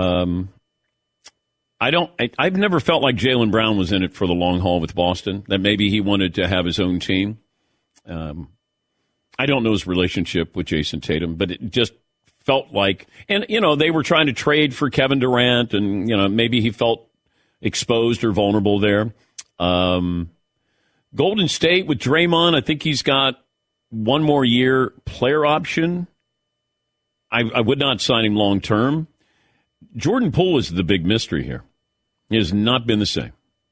I've never felt like Jaylen Brown was in it for the long haul with Boston, that maybe he wanted to have his own team. I don't know his relationship with Jason Tatum, but it just felt like, and, you know, they were trying to trade for Kevin Durant, and, you know, maybe he felt exposed or vulnerable there. Golden State with Draymond, I think he's got one more year player option. I would not sign him long term. Jordan Poole is the big mystery here. He has not been the same.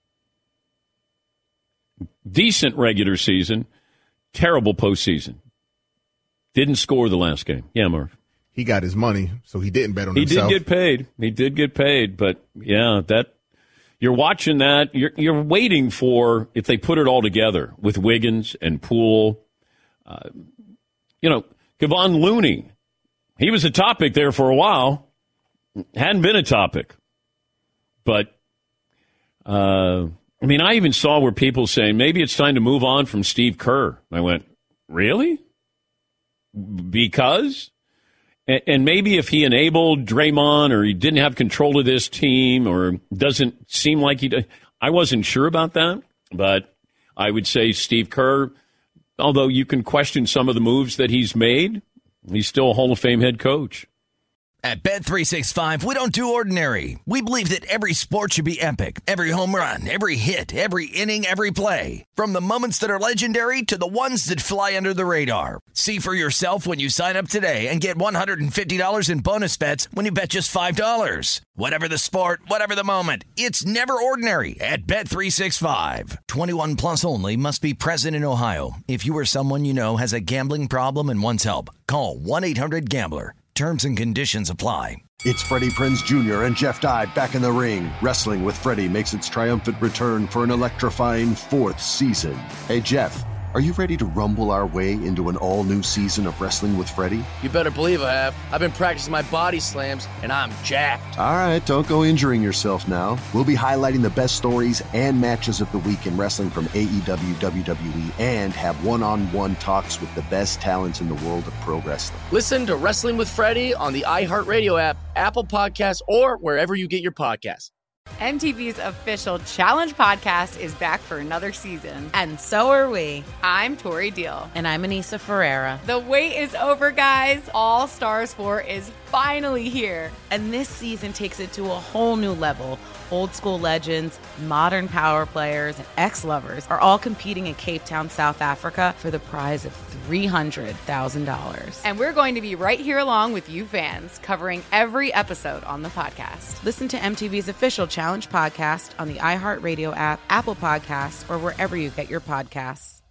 Decent regular season, terrible postseason. Didn't score the last game. Yeah, Marv. He got his money, so he didn't bet on himself. He did get paid, but yeah, that you're watching that. You're waiting for if they put it all together with Wiggins and Poole. Kevon Looney, he was a topic there for a while. Hadn't been a topic. But, I even saw where people saying maybe it's time to move on from Steve Kerr. I went, really? Because? And maybe if he enabled Draymond or he didn't have control of this team or doesn't seem like he did. I wasn't sure about that, but I would say Steve Kerr, although you can question some of the moves that he's made, he's still a Hall of Fame head coach. At Bet365, we don't do ordinary. We believe that every sport should be epic. Every home run, every hit, every inning, every play. From the moments that are legendary to the ones that fly under the radar. See for yourself when you sign up today and get $150 in bonus bets when you bet just $5. Whatever the sport, whatever the moment, it's never ordinary at Bet365. 21 plus only. Must be present in Ohio. If you or someone you know has a gambling problem and wants help, call 1-800-GAMBLER. Terms and conditions apply. It's Freddie Prinze Jr. and Jeff Dye back in the ring. Wrestling with Freddie makes its triumphant return for an electrifying 4th season. Hey, Jeff, are you ready to rumble our way into an all-new season of Wrestling with Freddie? You better believe I have. I've been practicing my body slams, and I'm jacked. All right, don't go injuring yourself now. We'll be highlighting the best stories and matches of the week in wrestling from AEW, WWE, and have one-on-one talks with the best talents in the world of pro wrestling. Listen to Wrestling with Freddie on the iHeartRadio app, Apple Podcasts, or wherever you get your podcasts. MTV's official Challenge podcast is back for another season. And so are we. I'm Tori Deal. And I'm Anissa Ferreira. The wait is over, guys. All Stars 4 is finally here. And this season takes it to a whole new level. Old school legends, modern power players, and ex-lovers are all competing in Cape Town, South Africa for the prize of $300,000. And we're going to be right here along with you fans, covering every episode on the podcast. Listen to MTV's official Challenge podcast on the iHeartRadio app, Apple Podcasts, or wherever you get your podcasts.